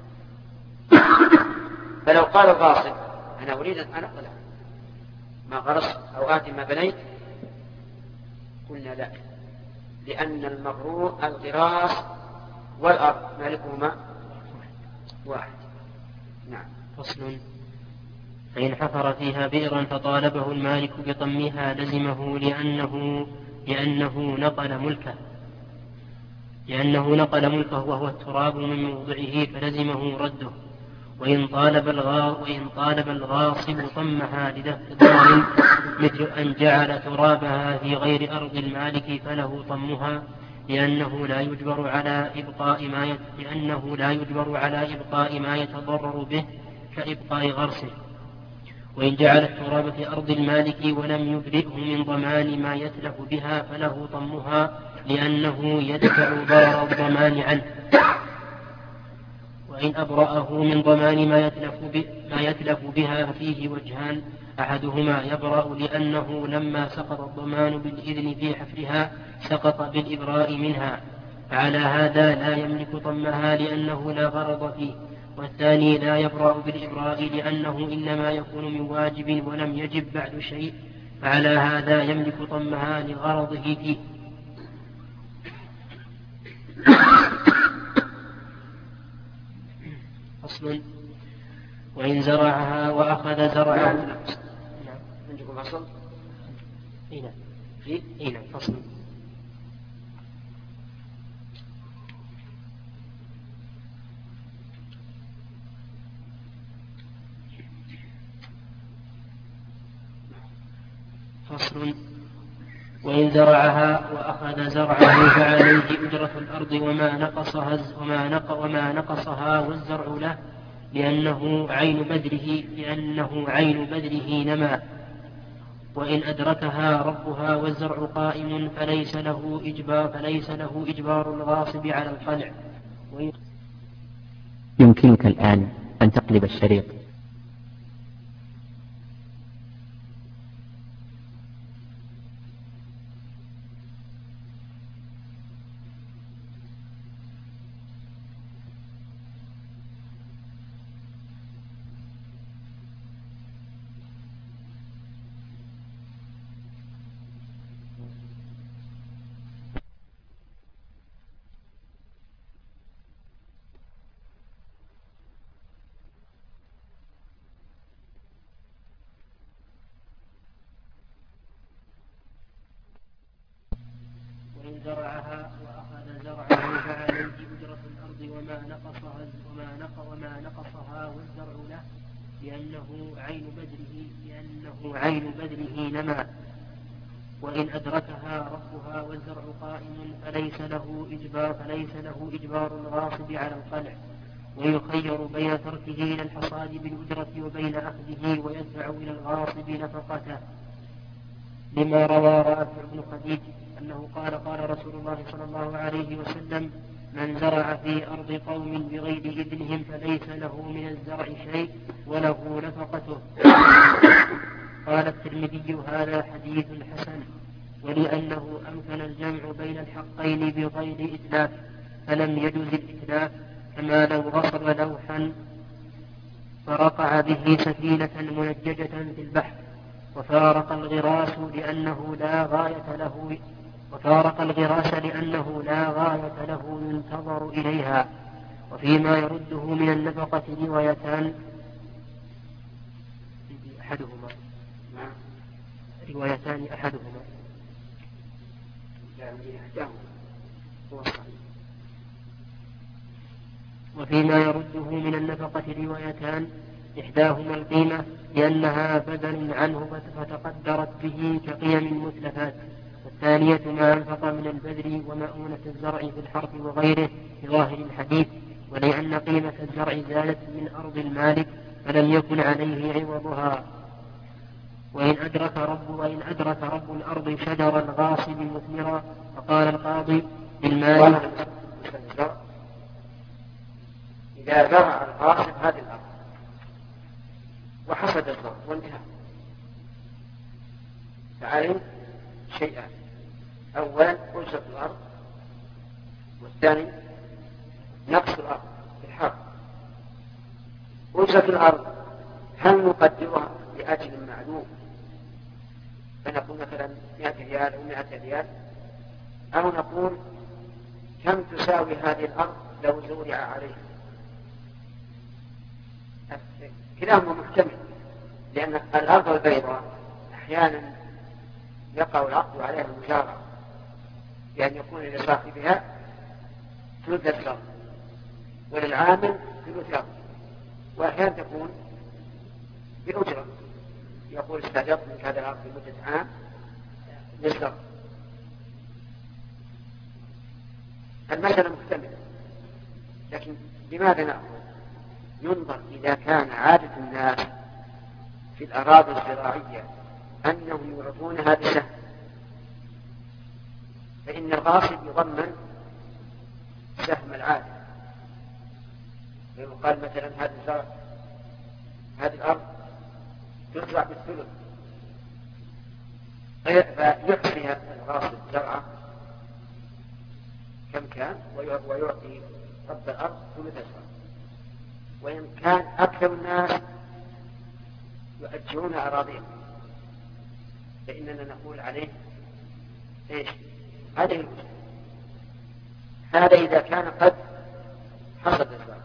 S2: فلو قال الغاصب أنا أريد أن أقلع ما غرس أو آتي ما بنيت قلنا لا، لأن المغرور الغراس والأرض مالكهما واحد. نعم.
S1: فصل. فإن حفر فيها بئرا فطالبه المالك بطمها لزمه لأنه لأنه نقل ملكه لأنه نقل ملكه وهو التراب من موضعه فلزمه رده. وإن طالب الغا وإن طالب الغاصب طمها لدفع ضرر مثل أن جعل ترابها في غير أرض المالك فله طمها، لأنه لا يجبر على إبقاء ما يت... لأنه لا يجبر على إبقاء ما يتضرر به كإبقاء غرسه. وإن جعل التراب في أرض المالك ولم يبرئه من ضمان ما يتلف بها فله طمها، لأنه يدفع ضرر الضمان عنه. وإن أبرأه من ضمان ما يتلف, ب... ما يتلف بها فيه وجهان: أحدهما يبرأ لأنه لما سقط الضمان بالإذن في حفرها سقط بالإبراء منها، فعلى هذا لا يملك طمها لأنه لا غرض فيه. والثاني لا يبرأ بالإبراء لأنه إنما يكون من واجب ولم يجب بعد شيء، فعلى هذا يملك طمها لغرضه فيه. أصل. وإن زرعها وأخذ زرعه.
S2: عندكم فصل
S1: هنا
S2: في
S1: هنا فصل. فصل. وإن زرعها وأخذ زرعه فعليه أجرة الأرض وما نقصها وما نق وما نقصها والزرع له لأنه عين بذره لأنه عين بذره نما. وإن أدركها ربها والزرع قائم فليس له إجبار فليس له إجبار الغاصب على القلع.
S5: يمكنك الآن أن تقلب الشريط.
S1: وإن زرعها وأخذ زرعه فعليه أجرة الأرض وما نقصها وما نق وما نقصها والزرع له لأنه عين بذره لأنه عين بذره نما. وإن أدركها ربها والزرع قائم فليس له إجبار فليس له إجبار الغاصب على القلع. ويخير بين تركه إلى الحصاد بالأجرة وبين أخذه ويدفع إلى الغاصب نفقته. لما روى رافع بن خديج أنه قال قال رسول الله صلى الله عليه وسلم: من زرع في أرض قوم بغير إذنهم فليس له من الزرع شيء وله نفقته. قال الترمذي: هذا حديث حسن. ولأنه أمكن الجمع بين الحقين بغير إتلاف فلم يجوز الإتلاف، كما لو غصب لوحا فرقع به سفينة منججة في البحر وفارق الغراس لأنه لا غاية له وفارق الغراس لأنه لا غاية له ينتظر إليها. وفيما يرده من النفقة روايتان أحدهما روايتان أحدهما وفيما يرده من النفقة روايتان إحداهما القيمة لأنها بدل عنه فتقدرت به كقيم المتلفات، والثانية ما أنفق من البذر ومؤونة الزرع في الحرث وغيره في ظاهر الحديث، ولأن قيمة الزرع زادت من أرض المالك فلم يكن عليه عوضها. وإن أدرك رب وإن أدرك رب الأرض شجر الغاصب مثمرا فقال القاضي بالمال:
S2: إذا زرع الغاصب هذه الأرض وحصد الزرع وانتهى فعليه شيئان: أولا أجرة الأرض، والثاني نقص الأرض في الحرب. أجرة الأرض هل نقدرها بأجل معلوم فنقول مثلا مئة ريال أو مئة ريال، أو نقول كم تساوي هذه الأرض لو زرع عليها؟ كلاهما محتمل، لأن الأرض البيضاء أحيانا يقع العقد عليها المجارة بأن يكون لصاحبها ثلث الأرض وللعامل ثلث الأرض، وأحيانا تكون بأجرة، يقول استأجرت منك هذا الأرض لمدة عام للزرع. المسألة محتملة، لكن لماذا نأخذ؟ ينظر إذا كان عادة الناس في الأراضي الزراعية أنهم يعطونها بسهم، فإن الغاصب يضمن سهم العادة، ويقال مثلا هذا الزرع هذه الأرض تزرع بالثلث، فيحصي الغاصب زرعه كم كان ويعطي رب الأرض ثلث الزرع. وإن كان أكثر الناس يؤجرون أراضيهم فإننا نقول عليه إيش؟ هذه الوجه. هذا إذا كان قد حصد الزرع،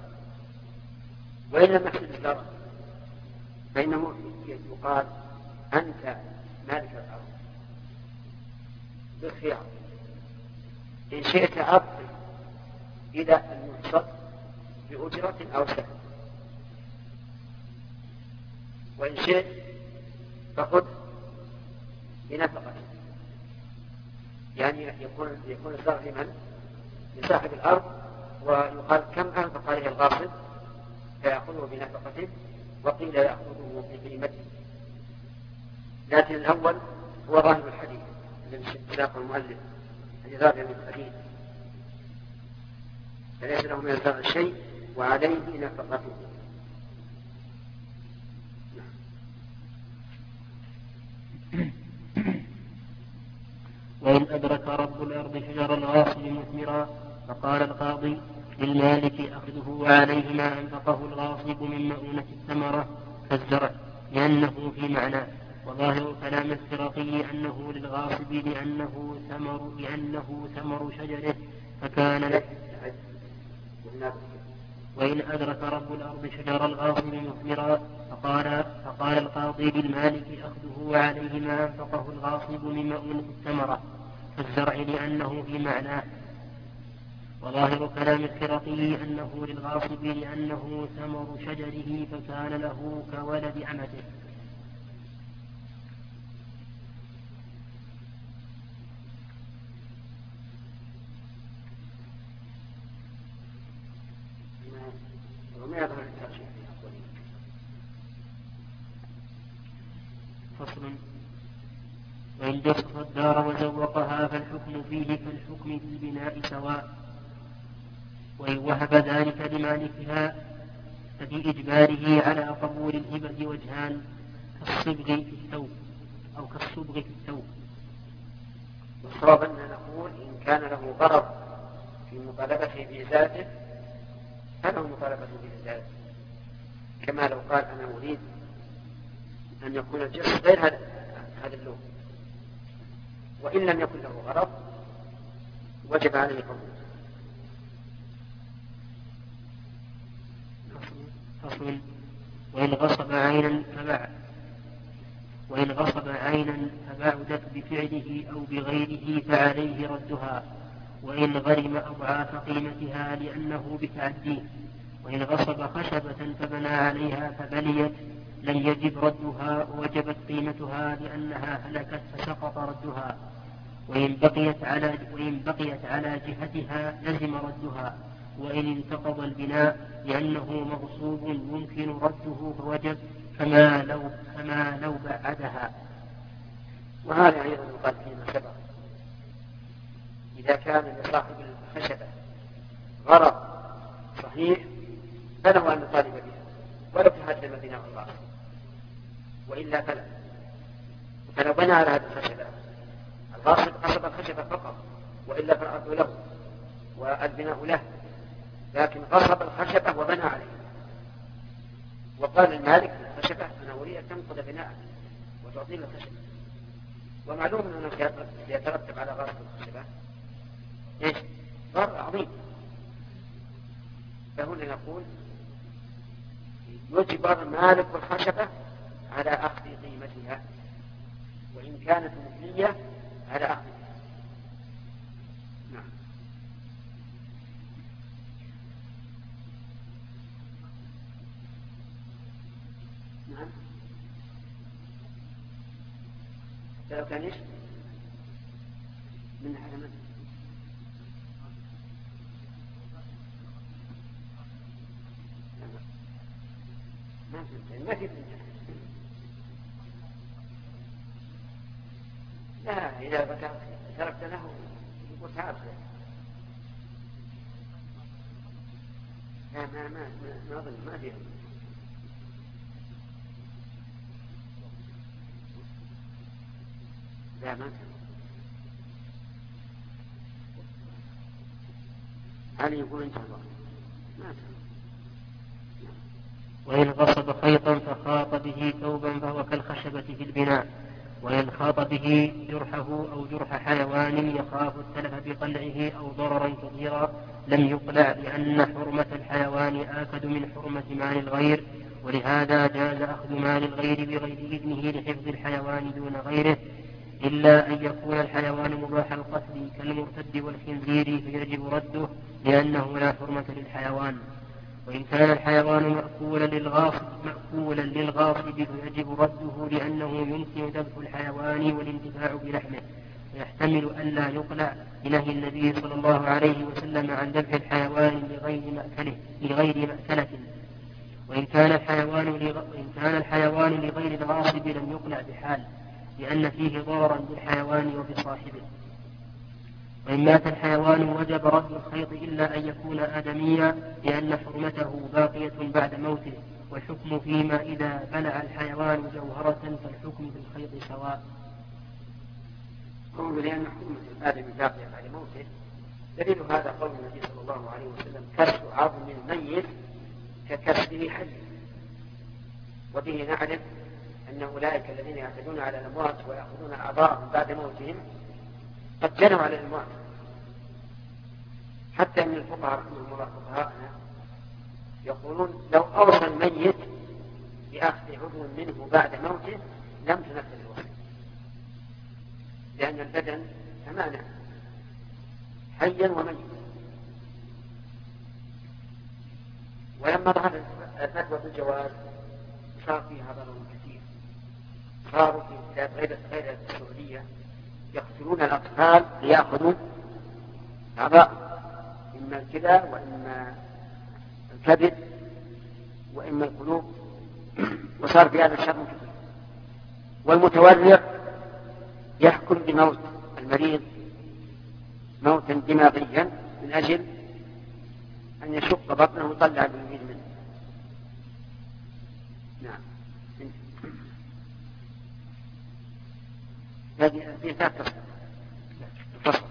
S2: وإن لم يحصد الزرع فإنه يقال أنت مالك الأرض بالخيار، إن شئت أبقي إلى أن يحصد بأجرة أو سهم، وإن شئت فخذ بنفقة، يعني يكون يكون الزرع لمن؟ لصاحب الأرض، ويقال كم أنفق عليه الغاصب فيأخذه بنفقته، وقيل يأخذه بقيمته. لكن الأول هو ظاهر الحديث الذي ساق المؤلف الإضافة من الحديث، فليس له من الزرع شيء وعليه نفقته.
S1: وإن أدرك رب الأرض شجر الغاصب مثمرا فقال القاضي للمالك أخذه وعليه ما أنفقه الغاصب من مؤونة الثمرة كالزرع لأنه في معناه، وظاهر كلام السراقي أنه للغاصب لأنه ثمر لأنه ثمر شجره فكان له. وإن أدرك رب الأرض شجر الغاصب مثمرا فقال, فقال القاضي للمالك أخذه وعليه ما أنفقه الغاصب من مؤونة الثمرة كالزرع لأنه في معناه، وظاهر كلام السراقي أنه للغاصب لأنه ثمر شجره فكان له كولد أمته. فصل. وإن جسف الدار وزوقها فالحكم فيه كالحكم في البناء سواء، وإن وهب ذلك لمالكها ففي إجباره على قبول الهبة وجهان كالصبغ في الثوب أو كالصبغ في الثوب.
S2: والصواب أن نقول إن كان له غرض في مطالبته بإزالته فله مطالبة بإزالته، كما لو قال أنا أريد أن يكون الجسم غير هذا اللون، وإن لم يكن له غرض وجب عليه قبوله.
S1: فصل. وإن غصب عينا فبع وإن غصب عينا فبعدت بفعله أو بغيره فعليه ردها، وإن غرم أضعاف قيمتها لأنه بتعديه. وإن غصب خشبة فبنى عليها فبليت لم يجب ردها ووجبت قيمتها لأنها هلكت فسقط ردها، وإن بقيت على وإن بقيت على جهتها لزم ردها، وإن انتقض البناء لأنه مغصوب يمكن رده فوجب كما لو كما لو بعدها.
S2: وهذا أيضا يقال فيما سبق، إذا كان لصاحب الخشبة غرض صحيح فله أن يطالب بها ولو تهدم بناء الغاصب، وإلا فلا. فلو بنى على هذه الخشبة الغاصب قصب الخشبة فقط، وإلا فالأرض له والبناء له، لكن غصب الخشبة وبنى عليه، وقال المالك الخشبة أنا أريد أن تنقض بناء وتعطي له الخشبة، ومعلوم أنه يترتب على غصب الخشبة إيش؟ ضرر عظيم. فهنا نقول يجبر مالك الخشبة على أخذ قيمتها، وإن كانت مبنية على أخذها. نعم. نعم. لو كان إيش؟ من على من؟ ما في ما في لا، إذا تركت له يقول تعال. لا ما ما ما أظن ما في. لا ما في. علي يقول انت الله ما في.
S1: وإن غصب خيطا فخاط به ثوبا فهو كالخشبة في البناء، وإن خاط به جرحه أو جرح حيوان يخاف التلف بقلعه أو ضررا كثيرا لم يقلع، لأن حرمة الحيوان آكد من حرمة مال الغير، ولهذا جاز أخذ مال الغير بغير إذنه لحفظ الحيوان دون غيره، إلا أن يكون الحيوان مباح القتل كالمرتد والخنزير فيجب رده لأنه لا حرمة للحيوان. وإن كان الحيوان مأكولا للغاصب مأكولا للغاصب فيجب رده لأنه يمكن ذبح الحيوان والانتفاع بلحمه، ويحتمل ألا يقلع لنهي النبي صلى الله عليه وسلم عن ذبح الحيوان لغير مأكله لغير مأكلة. وإن كان الحيوان لغ... وإن كان الحيوان لغير الغاصب لم يقلع بحال، لأن فيه ضررا بالحيوان وبصاحبه. وإن مات الحيوان وجب رد الخيط إلا أن يكون آدميا، لأن حرمته باقية بعد موته، والحكم فيما إذا بلع الحيوان جوهرة فالحكم بالخيط سواء.
S2: قول لأن حكمة الآدمي باقية بعد موته، دليل هذا قول النبي صلى الله عليه وسلم: كسر عظم الميت ككسره حي. وبه نعلم أن أولئك الذين يعتدون على الأموات ويأخذون أعضاءهم بعد موتهم قد جنوا على الأموات، حتى من الفقهاء رحمهم الله فقهاءنا يقولون لو أوصى الميت بأخذ عضو منه بعد موته لم تنفذ الوصية، لأن البدن أمانة حيا وميتا. ولما ظهر الفتوى بالجواز صار فيها ضرر كثير. صاروا في بلاد غير غير السعودية يقتلون الأطفال ليأخذوا أعضاء، إما الكلى وإما الكبد وإما القلوب، وصار في هذا الشر كثير. والمتورع يحكم بموت المريض موتا دماغيا من أجل أن يشق بطنه ويطلع بالمريض منه. نعم. هذه في ثلاث فصل.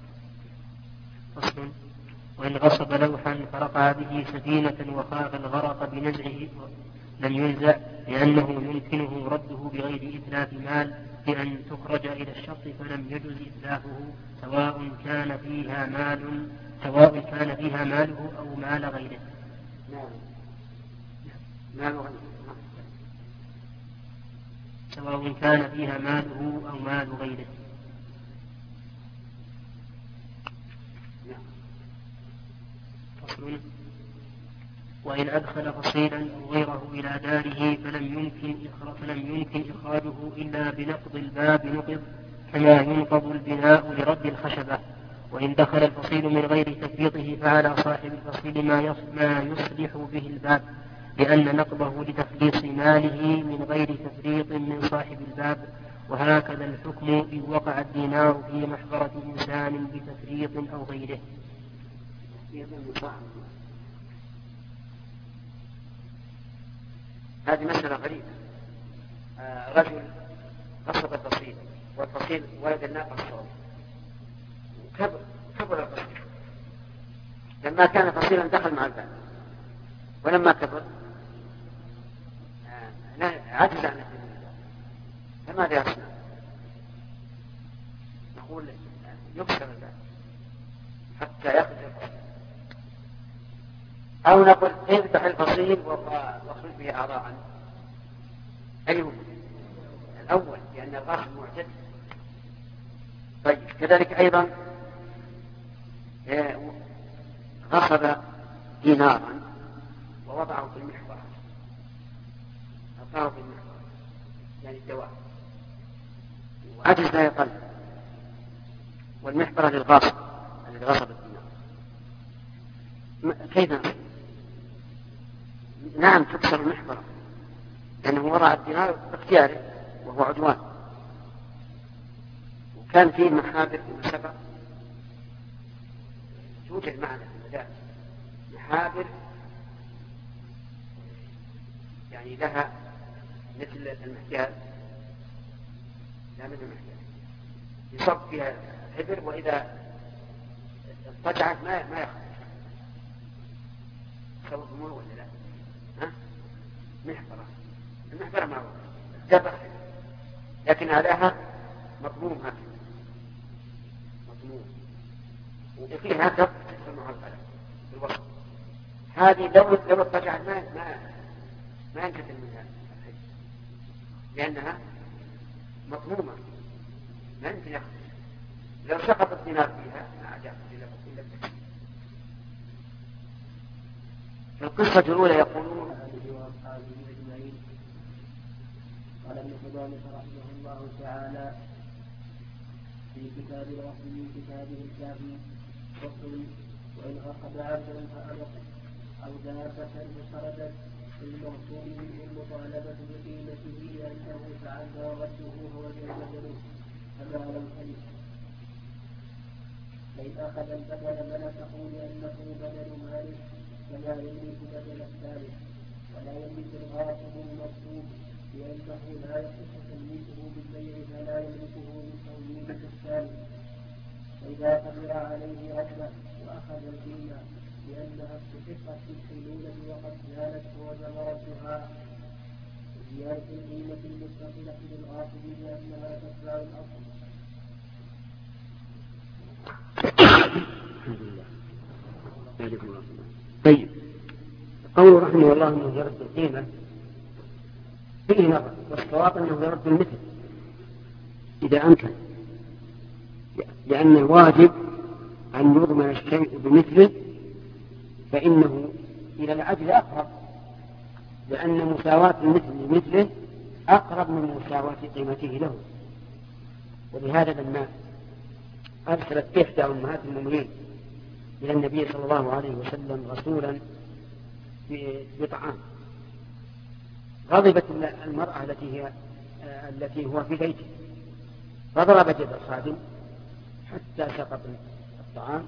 S1: فصل: وإن غصب لوحا فرقع به سفينة وخاف الغرق بنزعه لم ينزع، لأنه يمكنه رده بغير إتلاف مال بأن تخرج إلى الشط فلم يجز إتلافه، سواء كان فيها مال سواء كان فيها ماله أو مال غيره.
S2: نعم. مال غيره.
S1: سواء كان فيها ماله أو مال غيره. فصل: وإن أدخل فصيلا أو غيره إلى داره فلم يمكن فلم يمكن إخراجه إلا بنقض الباب نقض، كما ينقض البناء لرد الخشبة. وإن دخل الفصيل من غير تفريطه فعلى صاحب الفصيل ما يصلح به الباب، لأن نقضه لتخليص ماله من غير تفريط من صاحب الباب. وهكذا الحكم إن وقع الدينار في محضرة إنسان بتفريط أو غيره.
S2: هذه مسألة غريبة. آه رجل قصد الفصيل والفصيل ولد الناقة الصغيرة وكبر كبر الفصيل، لما كان فصيلا دخل مع الباب، ولما كبر آه عجز عن الباب، فماذا يصنع؟ نقول يكسر الباب حتى يأخذ الفصيل، أو نقول اذبح الفصيل واخرج به أعضاء. أيوه الأول، لأن الغاصب معتد. طيب كذلك أيضا غصب دينارا ووضعه في المحبرة، ألقاه في المحبرة يعني الدواء، وعجز لا يقل، والمحبرة للغاصب الذي غصب الدينار. كيف نصب؟ نعم تكسر المحبرة، لأنه وضع الدينار باختياره وهو عدوان. وكان فيه محابر فيما سبق توجد معنا في المدارس، محابر يعني لها مثل المحجاز، لا مثل المحجاز، يصب فيها الحبر وإذا ارتجعت ما ما يخرج. سوى أمور ولا لا؟ ها؟ محبرة، المحبرة ما هو ذبح، لكن عليها مضموم هكذا مضموم، وفيها ضبط في المعقلة في الوسط. هذه لو لو ارتجعت ما ما ما ينكسر منها الحج لأنها مطمومة ما يمكن يخرج. لو سقط الدينار فيها ما عاد يخرج إلا التكسير. في القصة الأولى يقولون
S1: قال ابن قدامة رحمه الله تعالى في كتاب الوصل من كتابه الكافي وصل وإن أخذ عبدا فأبق أو دابة فخرجت المغفور منه المطالبة بقيمته لأنه تعدى ورده هو البدل فما لم تلف. فإن أخذ البدل ملكه لأنه بدل ماله فلا يملك بدل الثالث ولا يملك الغاصب المغصوب لأنه لا يصح تمليكه بالبيع فلا يملكه من تمليك الثالث. فإذا قدر عليه رده وأخذ القيمة لأنها استحقت في الحلولة وقد زالت وجب ردها وزيادة القيمة المتصلة للغاصب لأنها تتبع الأصل.
S2: طيب قول رحمه الله أنه يرد القيمة فيه نظر، والصواب أنه يرد المثل إذا أمكن، لأن الواجب أن يضمن الشيء بمثله فإنه إلى العدل أقرب، لأن مساواة المثل لمثله أقرب من مساواة قيمته له. ولهذا لما أرسلت إحدى أمهات المؤمنين إلى النبي صلى الله عليه وسلم رسولا بطعام، غضبت المرأة التي هي التي هو في بيته فضربت يد الخادم حتى سقط الطعام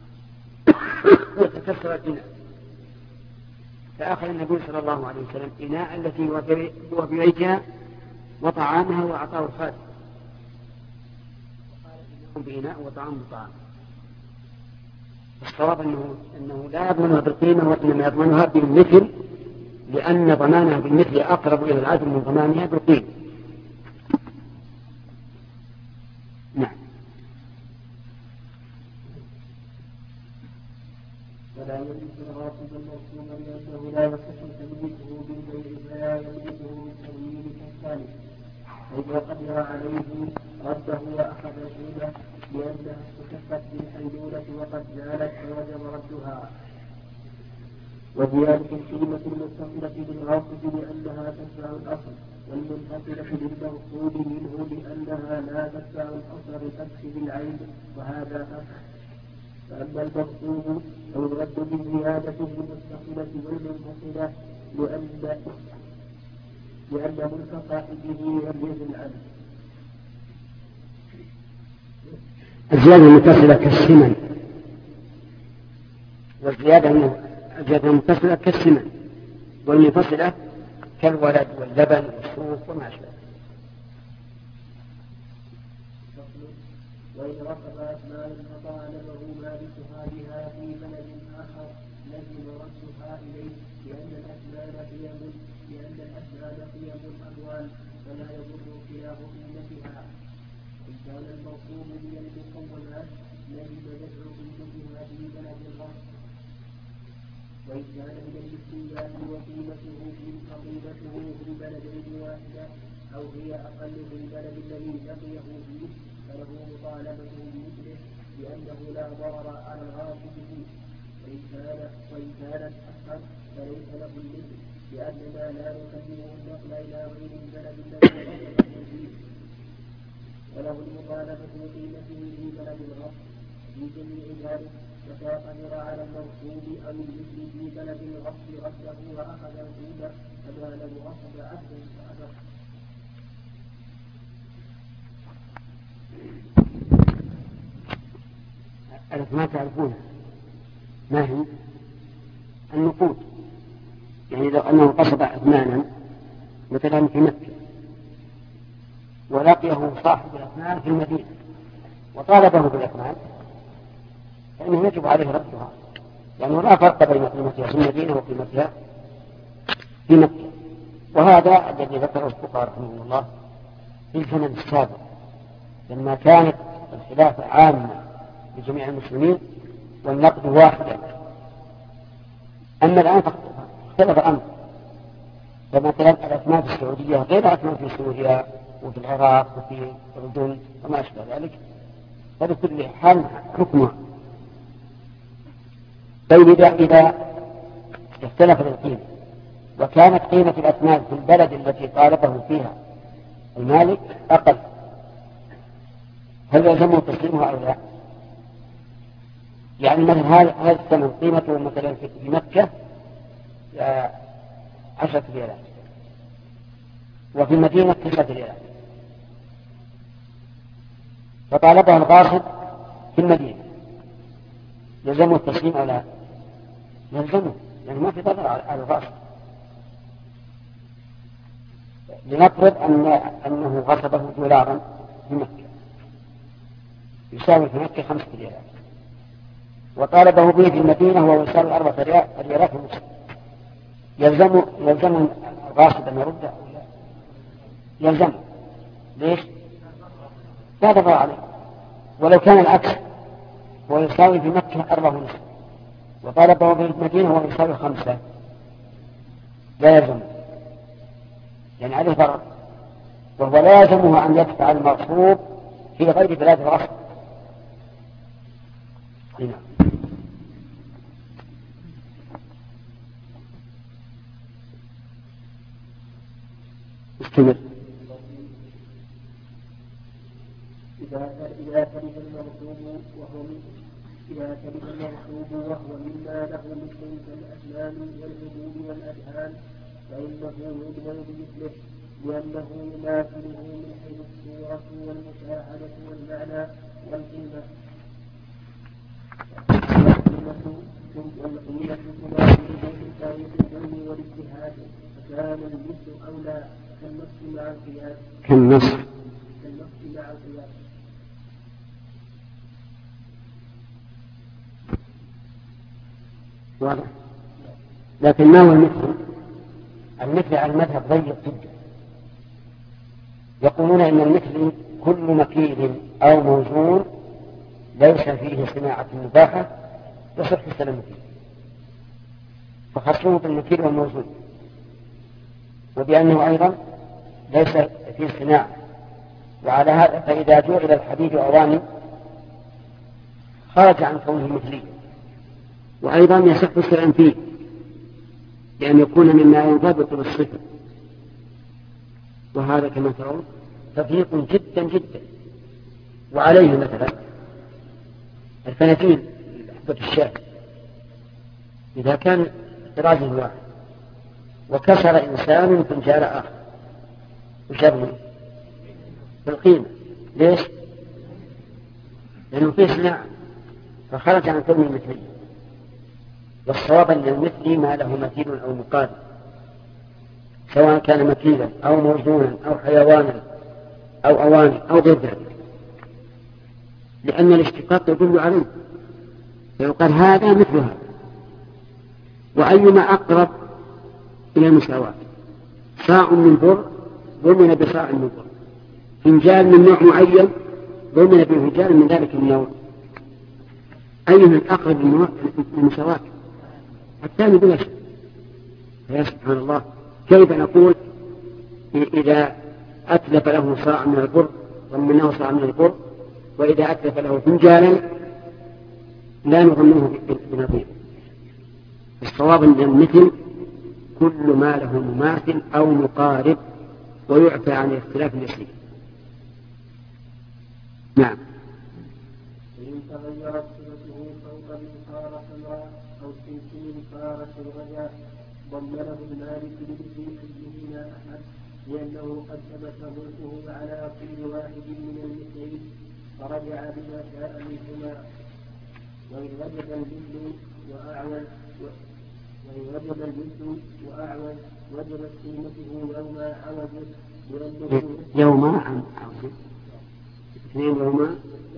S2: وتكسر الإناء، فأخذ النبي صلى الله عليه وسلم إناء التي هو في بيتها وطعامها وأعطاه الخادم، وقال إنهم بإناء وطعام بطعام. الصواب أنه, أنه لا يضمنها بالقيمة وإنما يضمنها بالمثل، لأن ضمانها بالمثل أقرب إلى العدل من ضمانها بالقيمة. نعم.
S1: ولا يملك الغاصب المغصوب لأنه لا يصح تمليكه بالبيع فلا يملكه بالتمويل كالثالث. فإذا قدر عليه رده وأخذ القيمة لأنها استحقت بالحيلولة وقد زالت فوجب ردها. وزيادة القيمة المتصلة بالغاصب لأنها تتبع الأصل، والمنفصلة بالمغصوب منه لأنها لا تتبع الأصل بفتح بالعين، وهذا أصح. فأما المغصوب أو الرد بالزيادة المتصلة والمنفصلة لأن لأن ملك صاحبه لم يزل عنه.
S2: الزيادة المتصلة كالسمن، والزيادة الزيادة المتصلة كالسمن، والمنفصلة كالولد واللبن والصوف وما أشبه.
S1: وإن ركب أثمان فطالبه مالكها بها في بلد آخر لزم ردها إليه، لأن الأثمان قيم لأن الأثمان قيم الأموال فلا يضر خلاف قيمتها. إن كان الموصول بيد المقومات لزم دفع قيمتها في بلد الغصب، وإن كان من الاستيلاء وقيمته قيمته في بلدين واحدة أو هي أقل من البلد الذي لقيه فيه فله مطالبة بمثله لأنه لا ضرر على الغاصب فيه. وإن كان وإن كانت أكثر فليس له المثل، لأننا لا نكلمه النقل إلى غير البلد الذي غصبه فيه، وله المطالبة بقيمته في بلد الغصب. في جميع ذلك متى قدر على المغصوب أو المثل في بلد الغصب رده وأخذ القيمة فما له غصب عبد فأبق.
S2: ما تعرفونها ما هي؟ النقود. يعني لو أنه قصد أثمانا مثلا في مكة ولقيه صاحب الأثمان في المدينة وطالبه بالأثمان فإنه يجب عليه ردها، لأنه لا فرق بين قيمتها في المدينة وقيمتها في مكة. وهذا الذي ذكره الفقهاء رحمه الله في الزمن السابق لما كانت الخلافة عامة لجميع المسلمين والنقد واحدا. أما الآن فاختلف الأمر، فمثلا الأثمان في السعودية غير الأثمان في سوريا وفي العراق وفي الأردن وما أشبه ذلك، فلكل حال حكمها. طيب إذا إذا اختلفت القيمة وكانت قيمة الأثمان في البلد التي طالبه فيها المالك أقل، هل يلزمه تسليمها أو لا؟ يعني مثلا هذا الثمن قيمته مثلا في مكة عشرة ريالات وفي المدينة تسعة ريالات، فطالبها الغاصب في المدينة، يلزمه التسليم أو لا؟ يلزمه، يعني ما في ضرر على الغاصب. لنفرض أن أنه غصبه دولارا في مكة يساوي في مكة خمسة ريالات، وطالبه به في المدينة وهو يساوي أربعة ريالات ونصف، يلزم يلزم الغاصب أن يرد أو لا؟ يلزم. ليش؟ لا ضرر عليه. ولو كان العكس، هو يساوي في مكة أربعة ونصف وطالبه في المدينة وهو يساوي خمسة، لا يلزم، يعني عليه ضرر، وهو لا يلزمه أن يدفع المغصوب في غير بلاد الغصب. هنا استمر.
S3: إذا إذا تلف المغصوب وهو إذا تلف المغصوب وهو مما له مثل كالأسنان والحدود والأذهان فإنه يضمن بمثله، لأنه يماثله من حيث الصورة والمشاهدة والمعنى والقيمة. والقيمة تماثله من تاريخ العلم والاجتهاد، فكان المثل أولى كالنص مع القياس.
S2: كالنص
S3: كالنص مع القياس.
S2: واضح. لكن ما هو المثل؟ المثل على المذهب ضيق جدا. يقولون إن المثل كل مكيل أو موزون ليس فيه صناعة مباحة يصح السلام فيه، فخصوه بالمكيل والموزون، وبأنه أيضا ليس فيه صناعة. وعلى هذا فإذا جعل الحديد أواني خرج عن كونه مثلي، وأيضا يصح السلام فيه لأن يكون مما ينضبط بالصفة. وهذا كما ترون تفريق جدا جدا. وعليه مثلا الفناجيل حبة الشاي إذا كان طراز واحد وكسر إنسان فنجان آخر وشبه بالقيمة، ليش؟ لأنه فيه صناعة فخرج عن كونه مثلي. والصواب أن المثلي ما له مثيل أو مقابل، سواء كان مكيلا أو موزونا أو حيوانا أو أواني أو غير ذلك، لأن الاشتقاق يدل عليه، فيقال هذا مثل هذا. وأيما أقرب إلى المساواة، صاع من بر ضمن بصاع من بر، فنجان من نوع معين ضمن بفنجان من ذلك النوع، أيما أقرب للمساواة؟ الثاني بلا شك. يا سبحان الله، كيف نقول إذا أتلف له صاع من البر ضمناه صاع من البر، وإذا أتلف له فنجانا لا نضمنه بنظير؟ الصواب أن المثل كل ما له مماثل أو مقارب ويعفى عن الاختلاف اليسير. نعم.
S3: إن تغيرت صفته فوق صار سمراء أو سنسين صار شرغجا ضمنه المالك بمثل أيهما أحد، لأنه قد ثبت ملكه على كل واحد من المثلين فرجع بما شاء منهما. وإن وجد المثل وأعوج وإن وجد المثل وأعوج وجبت قيمته يوم عوجه، لأنه
S2: يوم عن عوجه اثنين يوم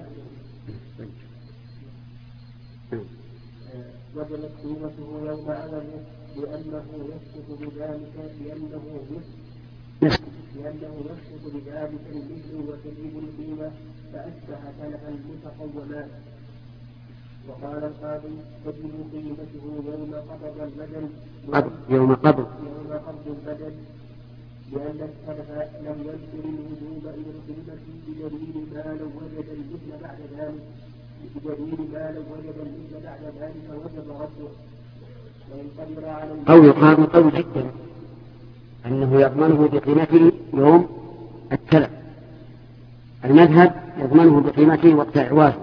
S3: وجبت قيمته يوم عوجه، لأنه يسقط بذلك لأنه يسقط لأنه يسقط بذلك المثل وتجب القيمة، فأصبح تلف المتقومات. وقال القاضي تجب قيمته يوم قبض البدن
S2: يوم قبض
S3: يوم قبض البدن لأن السلف لم يذكر الوجوب إلى القيمة بدليل ما لو وجد المثل بعد ذلك بدليل ما لو وجد المثل بعد ذلك وجب رده. وإن قدر على
S2: أو يقال قوي جدا أنه يضمنه بقيمته يوم التلف. المذهب يضمنه بقيمته وقت إعواز.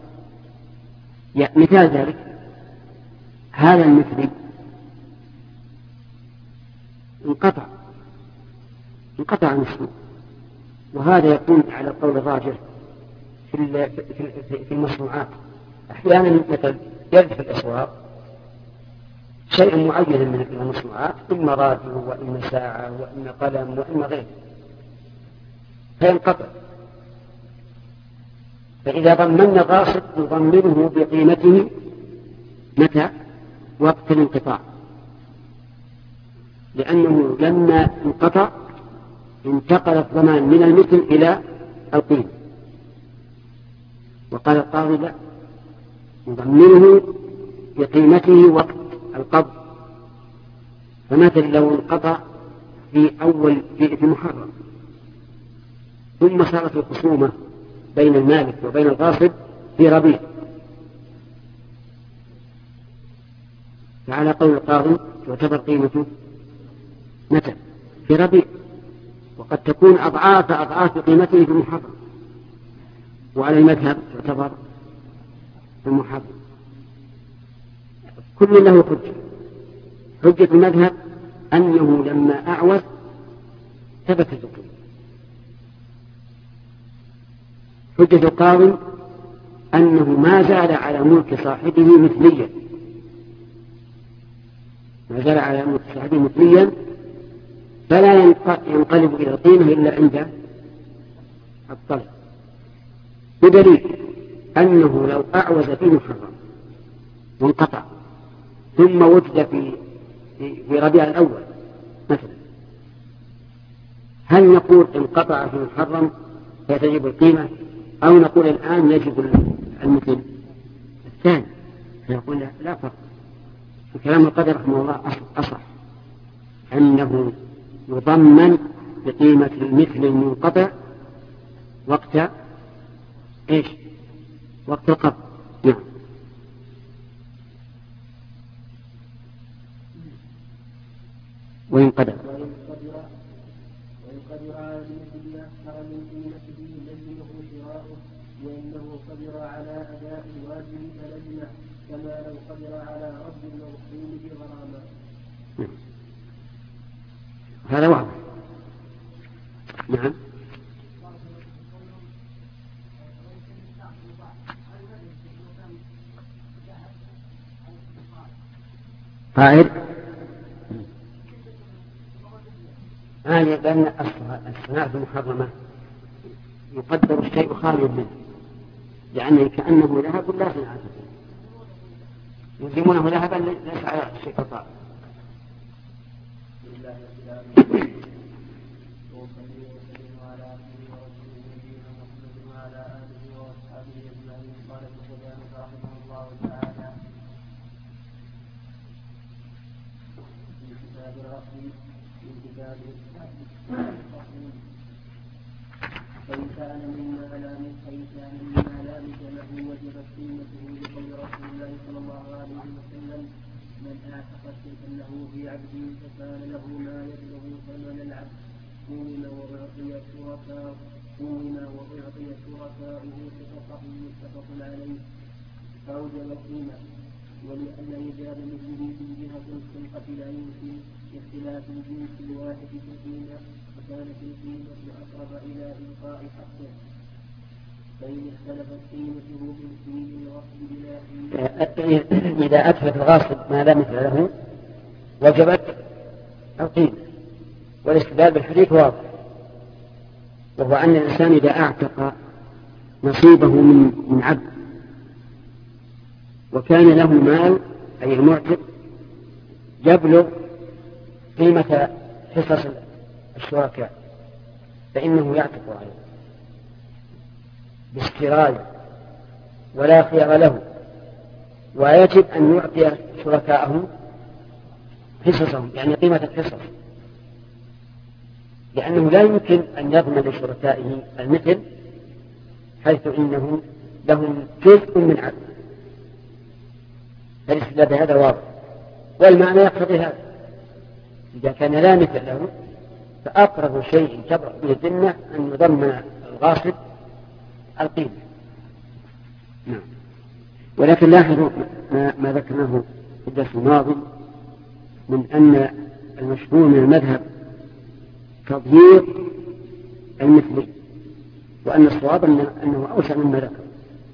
S2: مثال ذلك هذا المثل انقطع انقطع المسلوب، وهذا يكون على القول الراجح في في المصنوعات. أحيانا مثل يرد في الأسواق شيء معين من المصنوعات، إما راديو وإما ساعة وإما قلم وإما غيره، فينقطع. فإذا ضمن الغاصب نضمنه بقيمته متى؟ وقت الانقطاع، لأنه لما انقطع انتقل الضمان من المثل إلى القيمة. وقال القاضي لا، نضمنه بقيمته وقت القبض. فمثل لو انقطع في أول في محرم ثم صارت الخصومة بين المالك وبين الغاصب في ربيع، فعلى قول القاضي تعتبر قيمته متى؟ في ربيع، وقد تكون أضعاف أضعاف قيمته في المحرم، وعلى المذهب تعتبر في المحرم. كل له حجة. حجة المذهب أنه لما أعوز ثبتت القيمة. حجة القاضي أنه ما زال على ملك صاحبه مثليا، ما زال على ملك صاحبه مثليا، فلا ينقلب إلى القيمة إلا عند الطلب، بدليل أنه لو أعوز في محرم وانقطع ثم وجد في في ربيع الأول مثلا، هل نقول انقطع في محرم فتجب القيمة، أو نقول الآن يجب المثل الثاني؟ فيقول لا, لا فرق. وكلام القدر رحمه الله أصح أنه يضمن بقيمة المثل المنقطع وقت إيش؟ وقت القبض. نعم. وإن قدر
S3: وإن قدر على المثل أكثر من قيمته لزمه شراؤه، لأنه قدر على أداء الواجب فلزمه، كما لو قدر على رد الموصول بغرامة.
S2: هذا واضح. نعم. قائد آه لأن الصناعة المحرمة يقدر الشيء خاليا منه، لأنه كأنه ذهب لا صناعة فيه، يلزمونه ذهبا ليس على شيء قطع.
S3: فإن كان مما لا فإن كان مما لا له وجبت قيمته لقول رسول الله صلى الله عليه وسلم: من أعتق شيئا له في عبده فكان له ما يبلغ ثمن العبد قوم وأعطي شركاء قوم وأعطي شركاؤه حقوقه متفق عليه فأوجب القيمة. ولأن إيجاب مثله من جهة الخلقة لا يمكن اختلاف الجنس الواحد في القيمة، فكانت القيمة أقرب إلى إلقاء حقه. فإن اختلفت قيمته بالقيم الغصب بلا
S2: إذا أتلف الغاصب ما لا مثل له وجبت القيمة. والاستدلال بالحديث واضح، وهو أن الإنسان إذا أعتق نصيبه من من عبد وكان له مال، أي المعتق، يبلغ قيمة حصص الشركاء، فإنه يعتق عليه باستراي ولا خيار له ويجب أن يعطي شركاءه حصصهم، يعني قيمة الحصص، لأنه لا يمكن أن يضمن لشركائه المثل حيث إنه لهم جزء من عدل، فليس بهذا واضح، والمعنى يقتضي هذا. إذا كان لا مثل له فأقرب شيء تبرأ به الذمة أن يضمن الغاصب القيمة. نعم. ولكن لاحظوا ما, ما ذكرناه في الدرس الماضي من أن المشهور من المذهب تضييق المثلي، وأن الصواب أنه أوسع مما ذكر.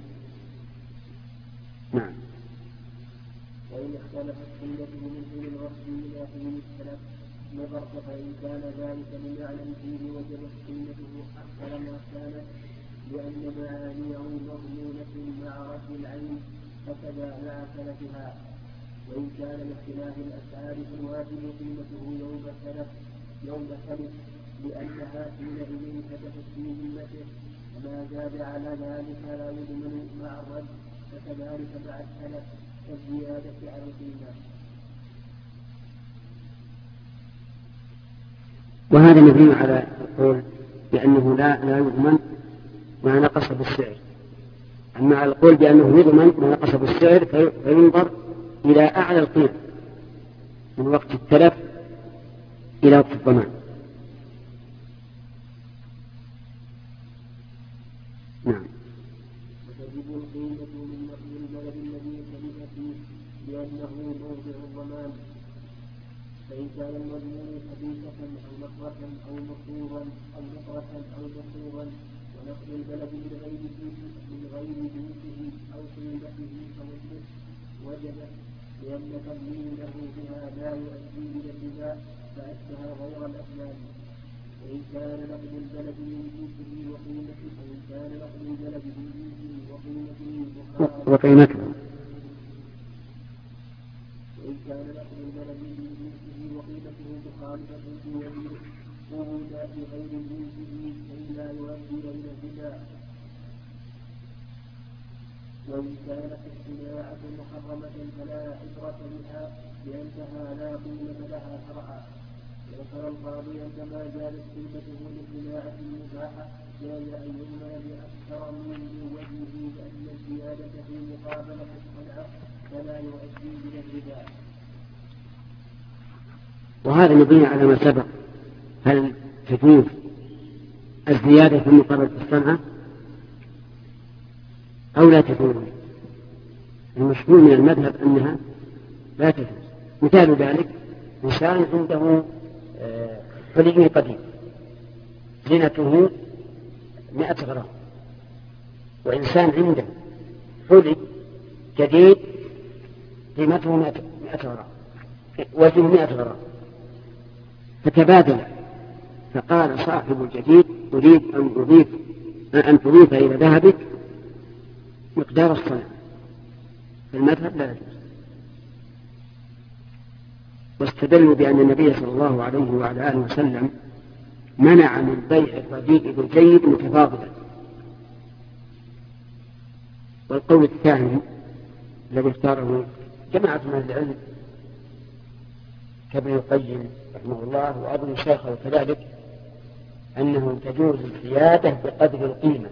S2: نعم.
S3: وإن اختلفت حيلته من حين الوصف إلى حين السلف نظرت فإن كان ذلك من يعلم فيه وجبت قيمته أكثر ما كانت، لأن معانيه مضمونة مع رد العين فكذا مع سلفها. وإن كان لاختلاف الأسعار فالواجب قيمته يوم السلف يوم السلف لأنها حينئذ كتبت في ذمته، وما زاد على ذلك لا يضمن مع الرد، فكذلك مع السلف كالزيادة على القيمة.
S2: وهذا مبني على القول بأنه لا لا يضمن ما نقص بالسعر. أما على القول بأنه يضمن ما نقص بالسعر فينظر إلى أعلى القيمة من وقت التلف إلى وقت الضمان. نعم.
S3: وتجب القيمة من البلد الذي تلف فيه لأنه موضع الضمان، فإن كان المضمون حديثة أو نقرة أو مصروفا أو نقرة أو مصروفا ونقل البلد من غير من غير جنسه أو قيمته فمثله وجب، لأن تضمينه بها لا يؤدي إلى الربا فأشبه غير الأسلام. وإن كان نقل البلد من جنسه وقيمته وإن كان نقل البلد من جنسه وقيمته
S2: وقيمته
S3: وإن كان نقل البلد من جنسه وقيمته مخالفة في وجود بغير جنسه كي لا يؤدي إلى الربا. وإن كانت الصناعة محرمة فلا عبرة بها لأنها لا قيمة لها شرعا. وذكر القاضي عندما زالت قيمته لصناعة مباحة جاز أن يؤمن بأكثر من وجهه لأن الزيادة في مقابلة الصنعة فلا يؤدي إلى الربا.
S2: وهذا مبني على ما سبق. هل تجوز الزيادة في مقابلة الصنعة أو لا تجوز؟ المشهور من المذهب أنها لا تجوز. مثال ذلك إنسان عنده حلي قديم زينته مئة غرام، وإنسان عنده حلي جديد قيمته مئة غرام وزنه مئة غرام، فتبادل، فقال صاحب الجديد أريد أن أضيف أن تضيف إلى ذهبك مقدار الصنع. المذهب لا يجوز. واستدلوا بأن النبي صلى الله عليه وعلى آله وسلم منع من بيع الرديء بالجيد متفاضلا. والقول الثاني الذي اختاره جماعة من العلم كابن القيم رحمه الله وأظن شيخه كذلك أنه تجوز الزيادة بقدر القيمة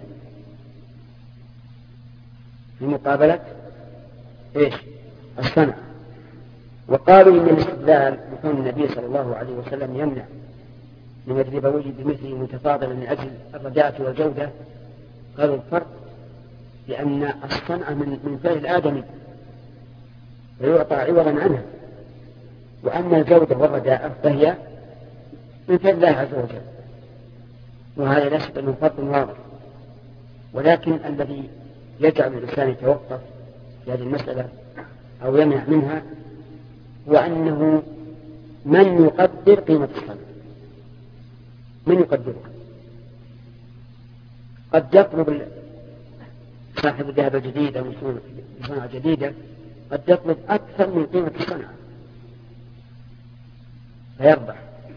S2: في مقابلة إيش؟ الصنع. وقالوا إن الاستدلال بكون النبي صلى الله عليه وسلم يمنع من الربوي بمثله متفاضلا من أجل الرداءة والجودة، قالوا الفرق لأن الصنع من من فعل الآدمي ويعطى عوضا عنها، وأما الجودة والرداءة فهي من فعل الله عز وجل، وهذا لا شك أنه فرق واضح. ولكن الذي يجعل الإنسان يتوقف في هذه المسألة أو يمنع منها وأنه من يقدر قيمة الصنع، من يقدرها. قد يطلب صاحب الذهب الجديد أو صنعة جديدة قد يطلب أكثر من قيمة الصنعة فيربح.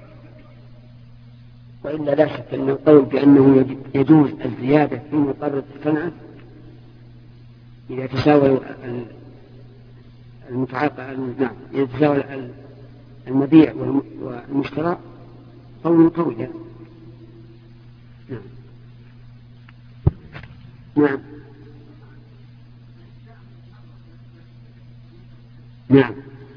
S2: وإلا لا شك أن القول بأنه يجوز الزيادة في مقابلة الصنعة إذا تساوي المتعاقد نعم يتساوى المبيع والمشترى قول قوي. نعم نعم نعم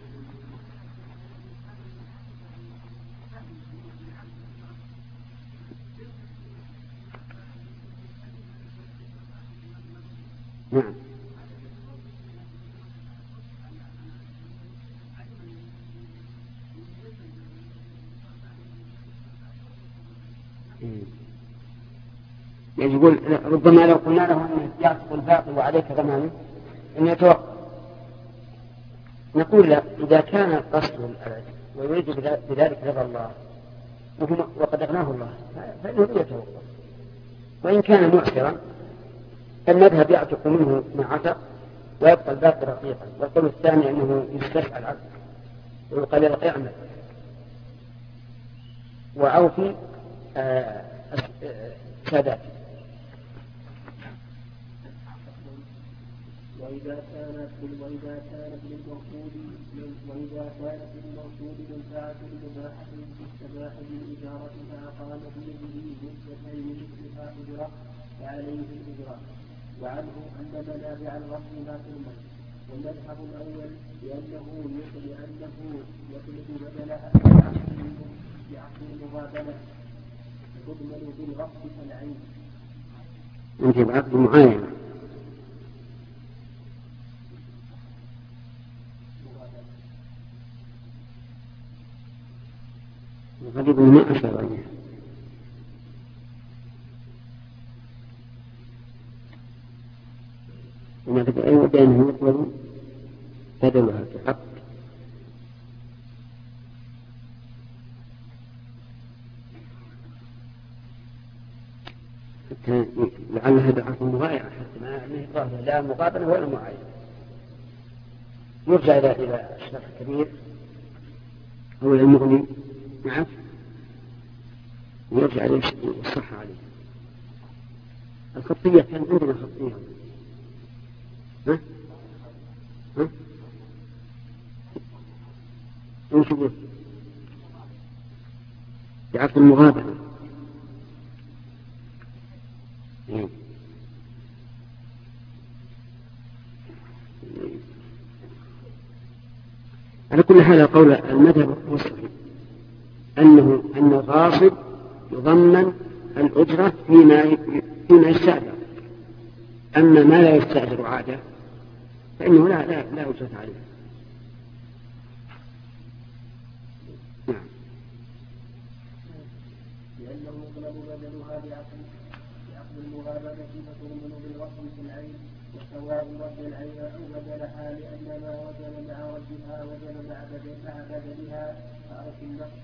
S2: نعم يقول ربما لو قلنا له أن يعتق الباقي وعليك ضمانه أن يتوقف، نقول لا، إذا كان قصده الأبد ويريد بذلك رضا الله وقد أغناه الله فإنه يتوقف، وإن كان معسرا فالمذهب يعتق منه ما عتق ويبقى الباقي رقيقا. والقول الثاني أنه يستشفع العبد ويقال له اعمل وأوفي سادات.
S3: وإذا كانت وإذا كانت للمقصود وإذا كانت للمقصود منفعة مباحة تستباح بالإجارة فأقام بيده مدة مثلها أجرة فعليه الإجرة. وعنه أن منابع الغصب لا تؤمن. والمذهب الأول لأنه لأنه يطلب بدلها بعقد المغابنة تضمن بالغصب كالعين.
S2: أنت بعقد معين غريب ما أشار عليه. وما تقول أي بينهم يطلب بدلها في حق لعل هذا عقد مغايرة حتى ما يقال لا مقابلة ولا معاينة. يرجع إلى إلى الشرح الكبير أو إلى المغني نعم ويرجع إلى الصحة عليه. الخطية كان عندنا خطية ها ها ايش يقول بعقد المغابنة يعني. على كل حال قول المذهب الصحيح أنه أن الغاصب يضمن الأجرة فيما فيما يستأجر، أما ما لا يستأجر عادة فإنه لا لا لا أجرة عليه. نعم.
S3: لأنه يطلب بدلها بعقد بعقد المغابنة فتضمن بالغصب في العين وسواء رد العين أو بدلها، لأن ما وجب مع ردها وجب مع بدلها فأرك النقص.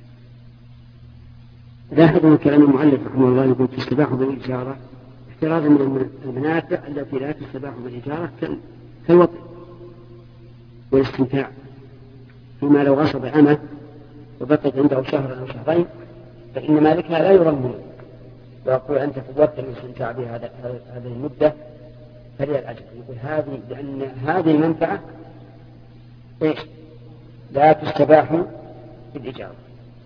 S2: لاحظوا من كلام المؤلف رحمه الله يقول تستباح بالإجارة احترازا من المنافع التي لا تستباح بالإجارة كالوطن والاستمتاع، فيما لو غصب أمه وبقيت عنده شهرا أو شهرين فإن مالكها لا يرمي ويقول أنت فوتت الاستمتاع بها هذه المدة فلي الأجر. يقول هذه لأن هذه المنفعة إيش لا تستباح بالإجارة.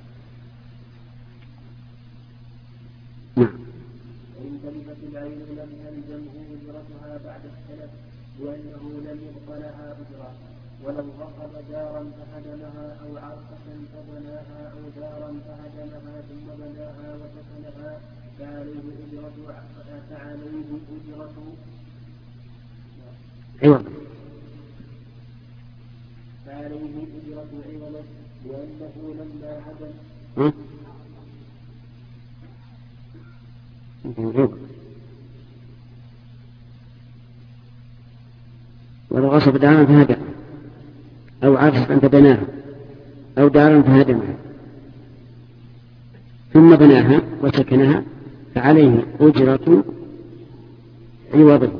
S2: نعم.
S3: وإن تلفت العين لم يلزمه أجرتها بعد السلف لأنه لم يبق لها أجرة، ولو غصب دارا فهدمها أو عرقة فبناها أو دارا فهدمها ثم بناها وسكنها فعليه أجرة فعليه أجرة
S2: عوض
S3: فعليه أجرة عوض لأنه لما هدم
S2: ولو غصب دارا فهدم أو عرفت فبناها أو دارا فهدمها ثم بناها وسكنها فعليه أجرة عوضه،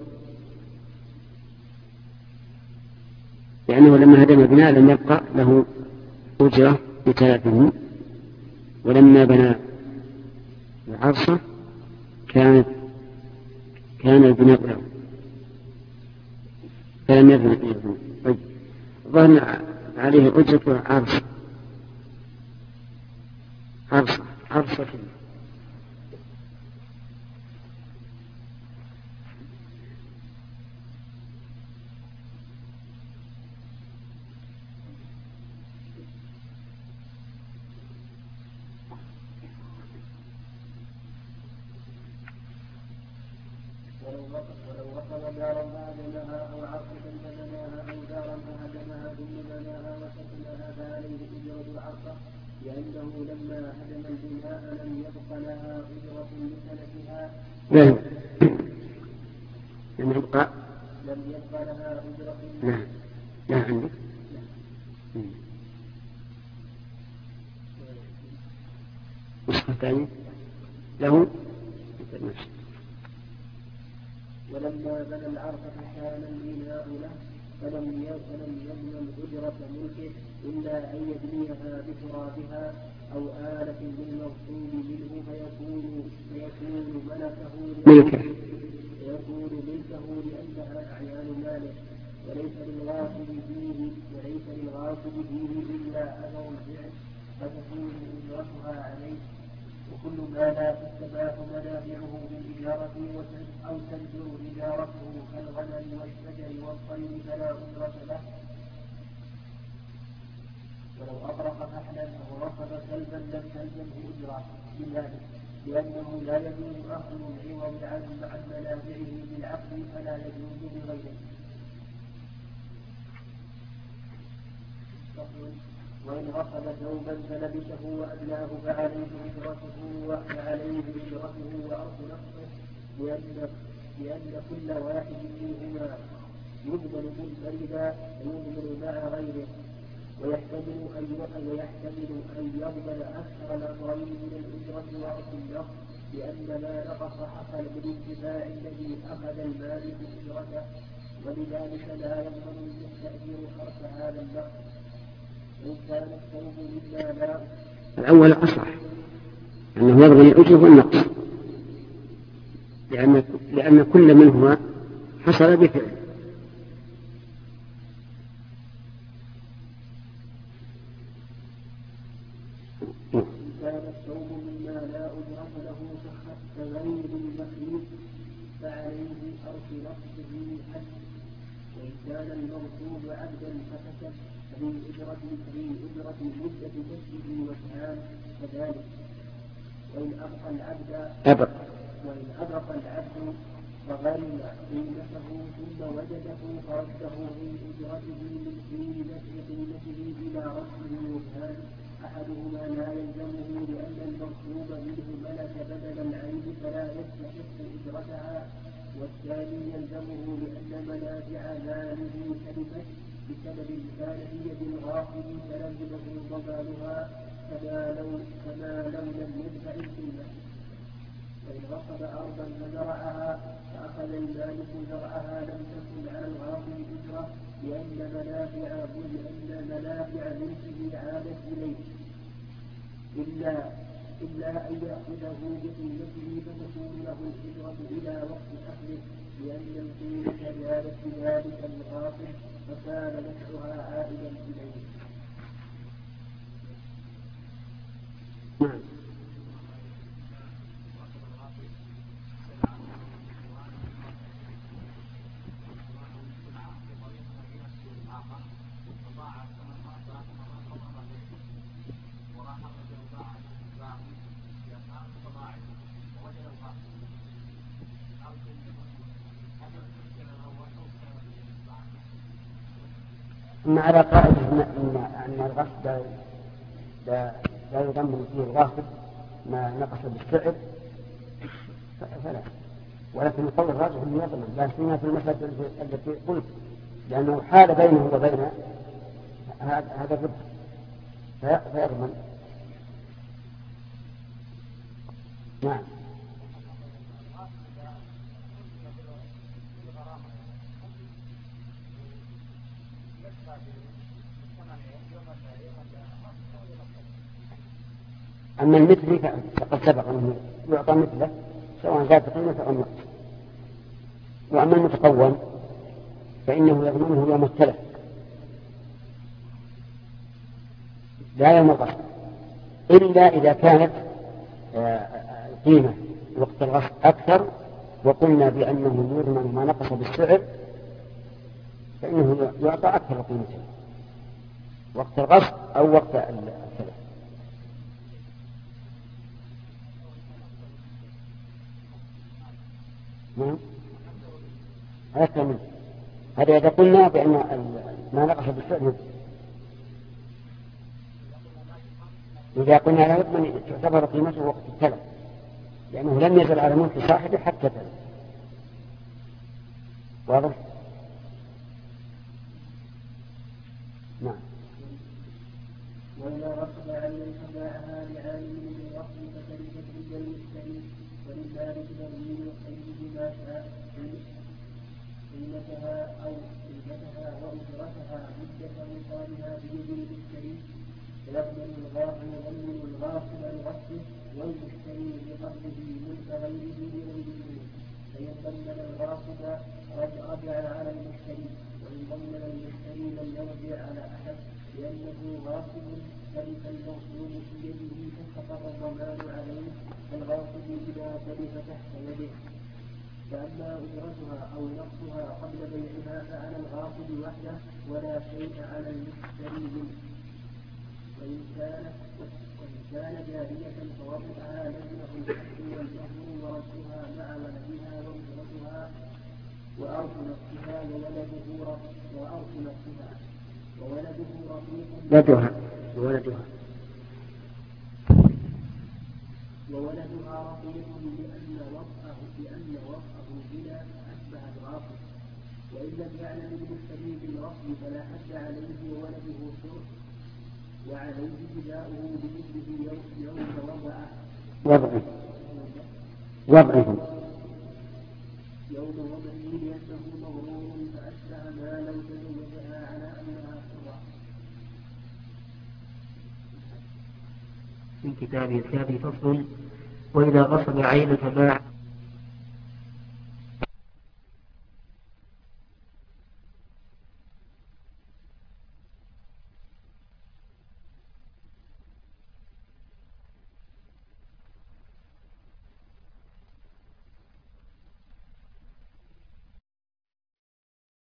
S2: لأنه لما هدم بناء لم يبقى له أجرة بتلفه، ولما بنى العرصة كانت كان البناء له فلم يبنى. طيب ظن عليه أجرة عرصة عرصة عرصة
S3: ولو وصل دارا هدمها أو عرفة بناها أو دارا هدمها ثم بناها وسكنها فعليه أجرة العرفة لأنه لما هدم البناء لم يبق لها أجرة لسنتها
S2: لم يبقى
S3: لم يبق لها أجرة
S2: نعم لا عندك نسخة ثانية له
S3: ولما بنى العرفة كان البناء له فلم يضمن أجرة ملكه إلا أن يبنيها بترابها أو آلة للمغصوب منه فيكون فيكون ملكه
S2: ملكه
S3: فيكون ملكه لأنها أعيان ماله وليس للغاصب فيه وليس للغاصب فيه إلا أثر الفعل فتكون أجرتها عليه. وكل ما لا تستباح منافعه بالإجارة أو تنزل إجارته كالغنم والشجر والطير فلا أجرة له. ولو أطرق فحلا أو ركب كلبا لم تلزمه أجرة بذلك لأنه لا يجوز أخذ العوض عن منافعه بالعقد فلا يجوز بغيره. وإن غسل ثوبا فلبسه وأدلاه فعليه أجرته وعليه أجرته وأرض نفسه لأن لأن كل واحد منهما يقبل منفردا ويقبل مع غيره ويحتمل أن ويحتمل أن يقبل أكثر الأمرين من الأجرة وأرض النفس لأن ما نقص حصل بالانتفاع الذي أخذ المالك أجرته ولذلك لا يضمن المستأجر حرف هذا النقص.
S2: الأول أصح أنه يضمن الأجر والنقص لأن, لأن كل منهما حصل بفعل.
S3: كان الثوب مما لا أجرة له كغير المخلوق فعليه أرش نقصه حد. وإن كان المغصوب عبدا فكسب فمن أجرة من أجرة مدة كسبه وسهام كذلك. وإن أبقى العبد
S2: أبق
S3: وإن أبقى العبد فغرم قيمته ثم وجده فرده من أجرته من قيمة قيمته إلى رده وسهام أحدهما لا يلزمه لأن المغصوب منه ملك بدل العين فلا يستحق أجرتها والثاني يلزمه لأن منافع ماله تلفت بسبب كان في يد الغاصب فلزمه ضمانها كما لو كما لو لم يدفع القيمة. وإن غصب أرضا فزرعها فأخذ المالك زرعها لم تكن على الغاصب أجرة لأن منافع لأن منافع ملكه عادت إليه إلا إلا أن يأخذه بقيمته فتكون له الأجرة إلى وقت أخذه لأن القيمة زادت بذلك الغاصب فكان نفعها عائدا إليه.
S2: أما على قاعدة أن الغصب لا يضمن فيه الغاصب ما نقص بالسعر فلا، ولكن القول الراجح أنه يضمن، لا سيما في المسألة التي قلت لأنه حال بينه وبين هذا الربح فيضمن. نعم. أما المثل فقد سبق أنه يعطى مثله سواء زاد قيمة أو نقص. وأما المتقوم فإنه يضمنه يوم التلف لا يوم الغصب، إلا إذا كانت القيمة وقت الغصب أكثر وقلنا بأنه يضمن ما نقص بالسعر فإنه يعطى أكثر قيمته وقت الغصب أو وقت السلف. نعم أكثر منه. هذا إذا قلنا بأن ما نقص بالسعر. إذا قلنا لا يضمن تعتبر قيمته وقت التلف لأنه لم يزل على ملك صاحبه حتى تلف. واضح؟ نعم.
S3: وإذا غصب عين فباعها لعالم من الغصب فتلفت عند المشتري ولذلك تبين أيه ما شاء قيمتها أو قيمتها وأجرتها مدة وصالها بيد المشتري فيقبل الغاصب يضمن الغاصب لغصبه والمشتري بقبضه ملك غيره بغيره فإن ضمن الغاصب رجع على المشتري وإن ضمن المشتري لم يرجع على أحد لأنه غاصب تلف المغصوب في يده فسقط الضمان عليه فالغاصب إذا تلف تحت يده. فأما أجرتها أو نقصها قبل بيعها فعلى الغاصب وحده ولا شيء على المشتري منه. وإن كان وإن كان جارية فوضعها لزمه الحد والمهر ورثها مع ولدها وأجرتها وأرث نفسها وولده وأرث نفسها وولده رقيق
S2: ولدها وولدها
S3: وولدها رقيق لأن وضعه لأن وضعه بلا أشبه الغاصب. وإن لم يعلم المشتري بالغصب فلا حد عليه وولده شرط وعليه جزاؤه بمثله يوم وضعه
S2: وضعه وضعه
S3: يوم وضعه لأنه مغرور فأشبه ما لو تزوجها على أنها حرة.
S1: في كتابه الكافي فصل وإذا غصب عين فباع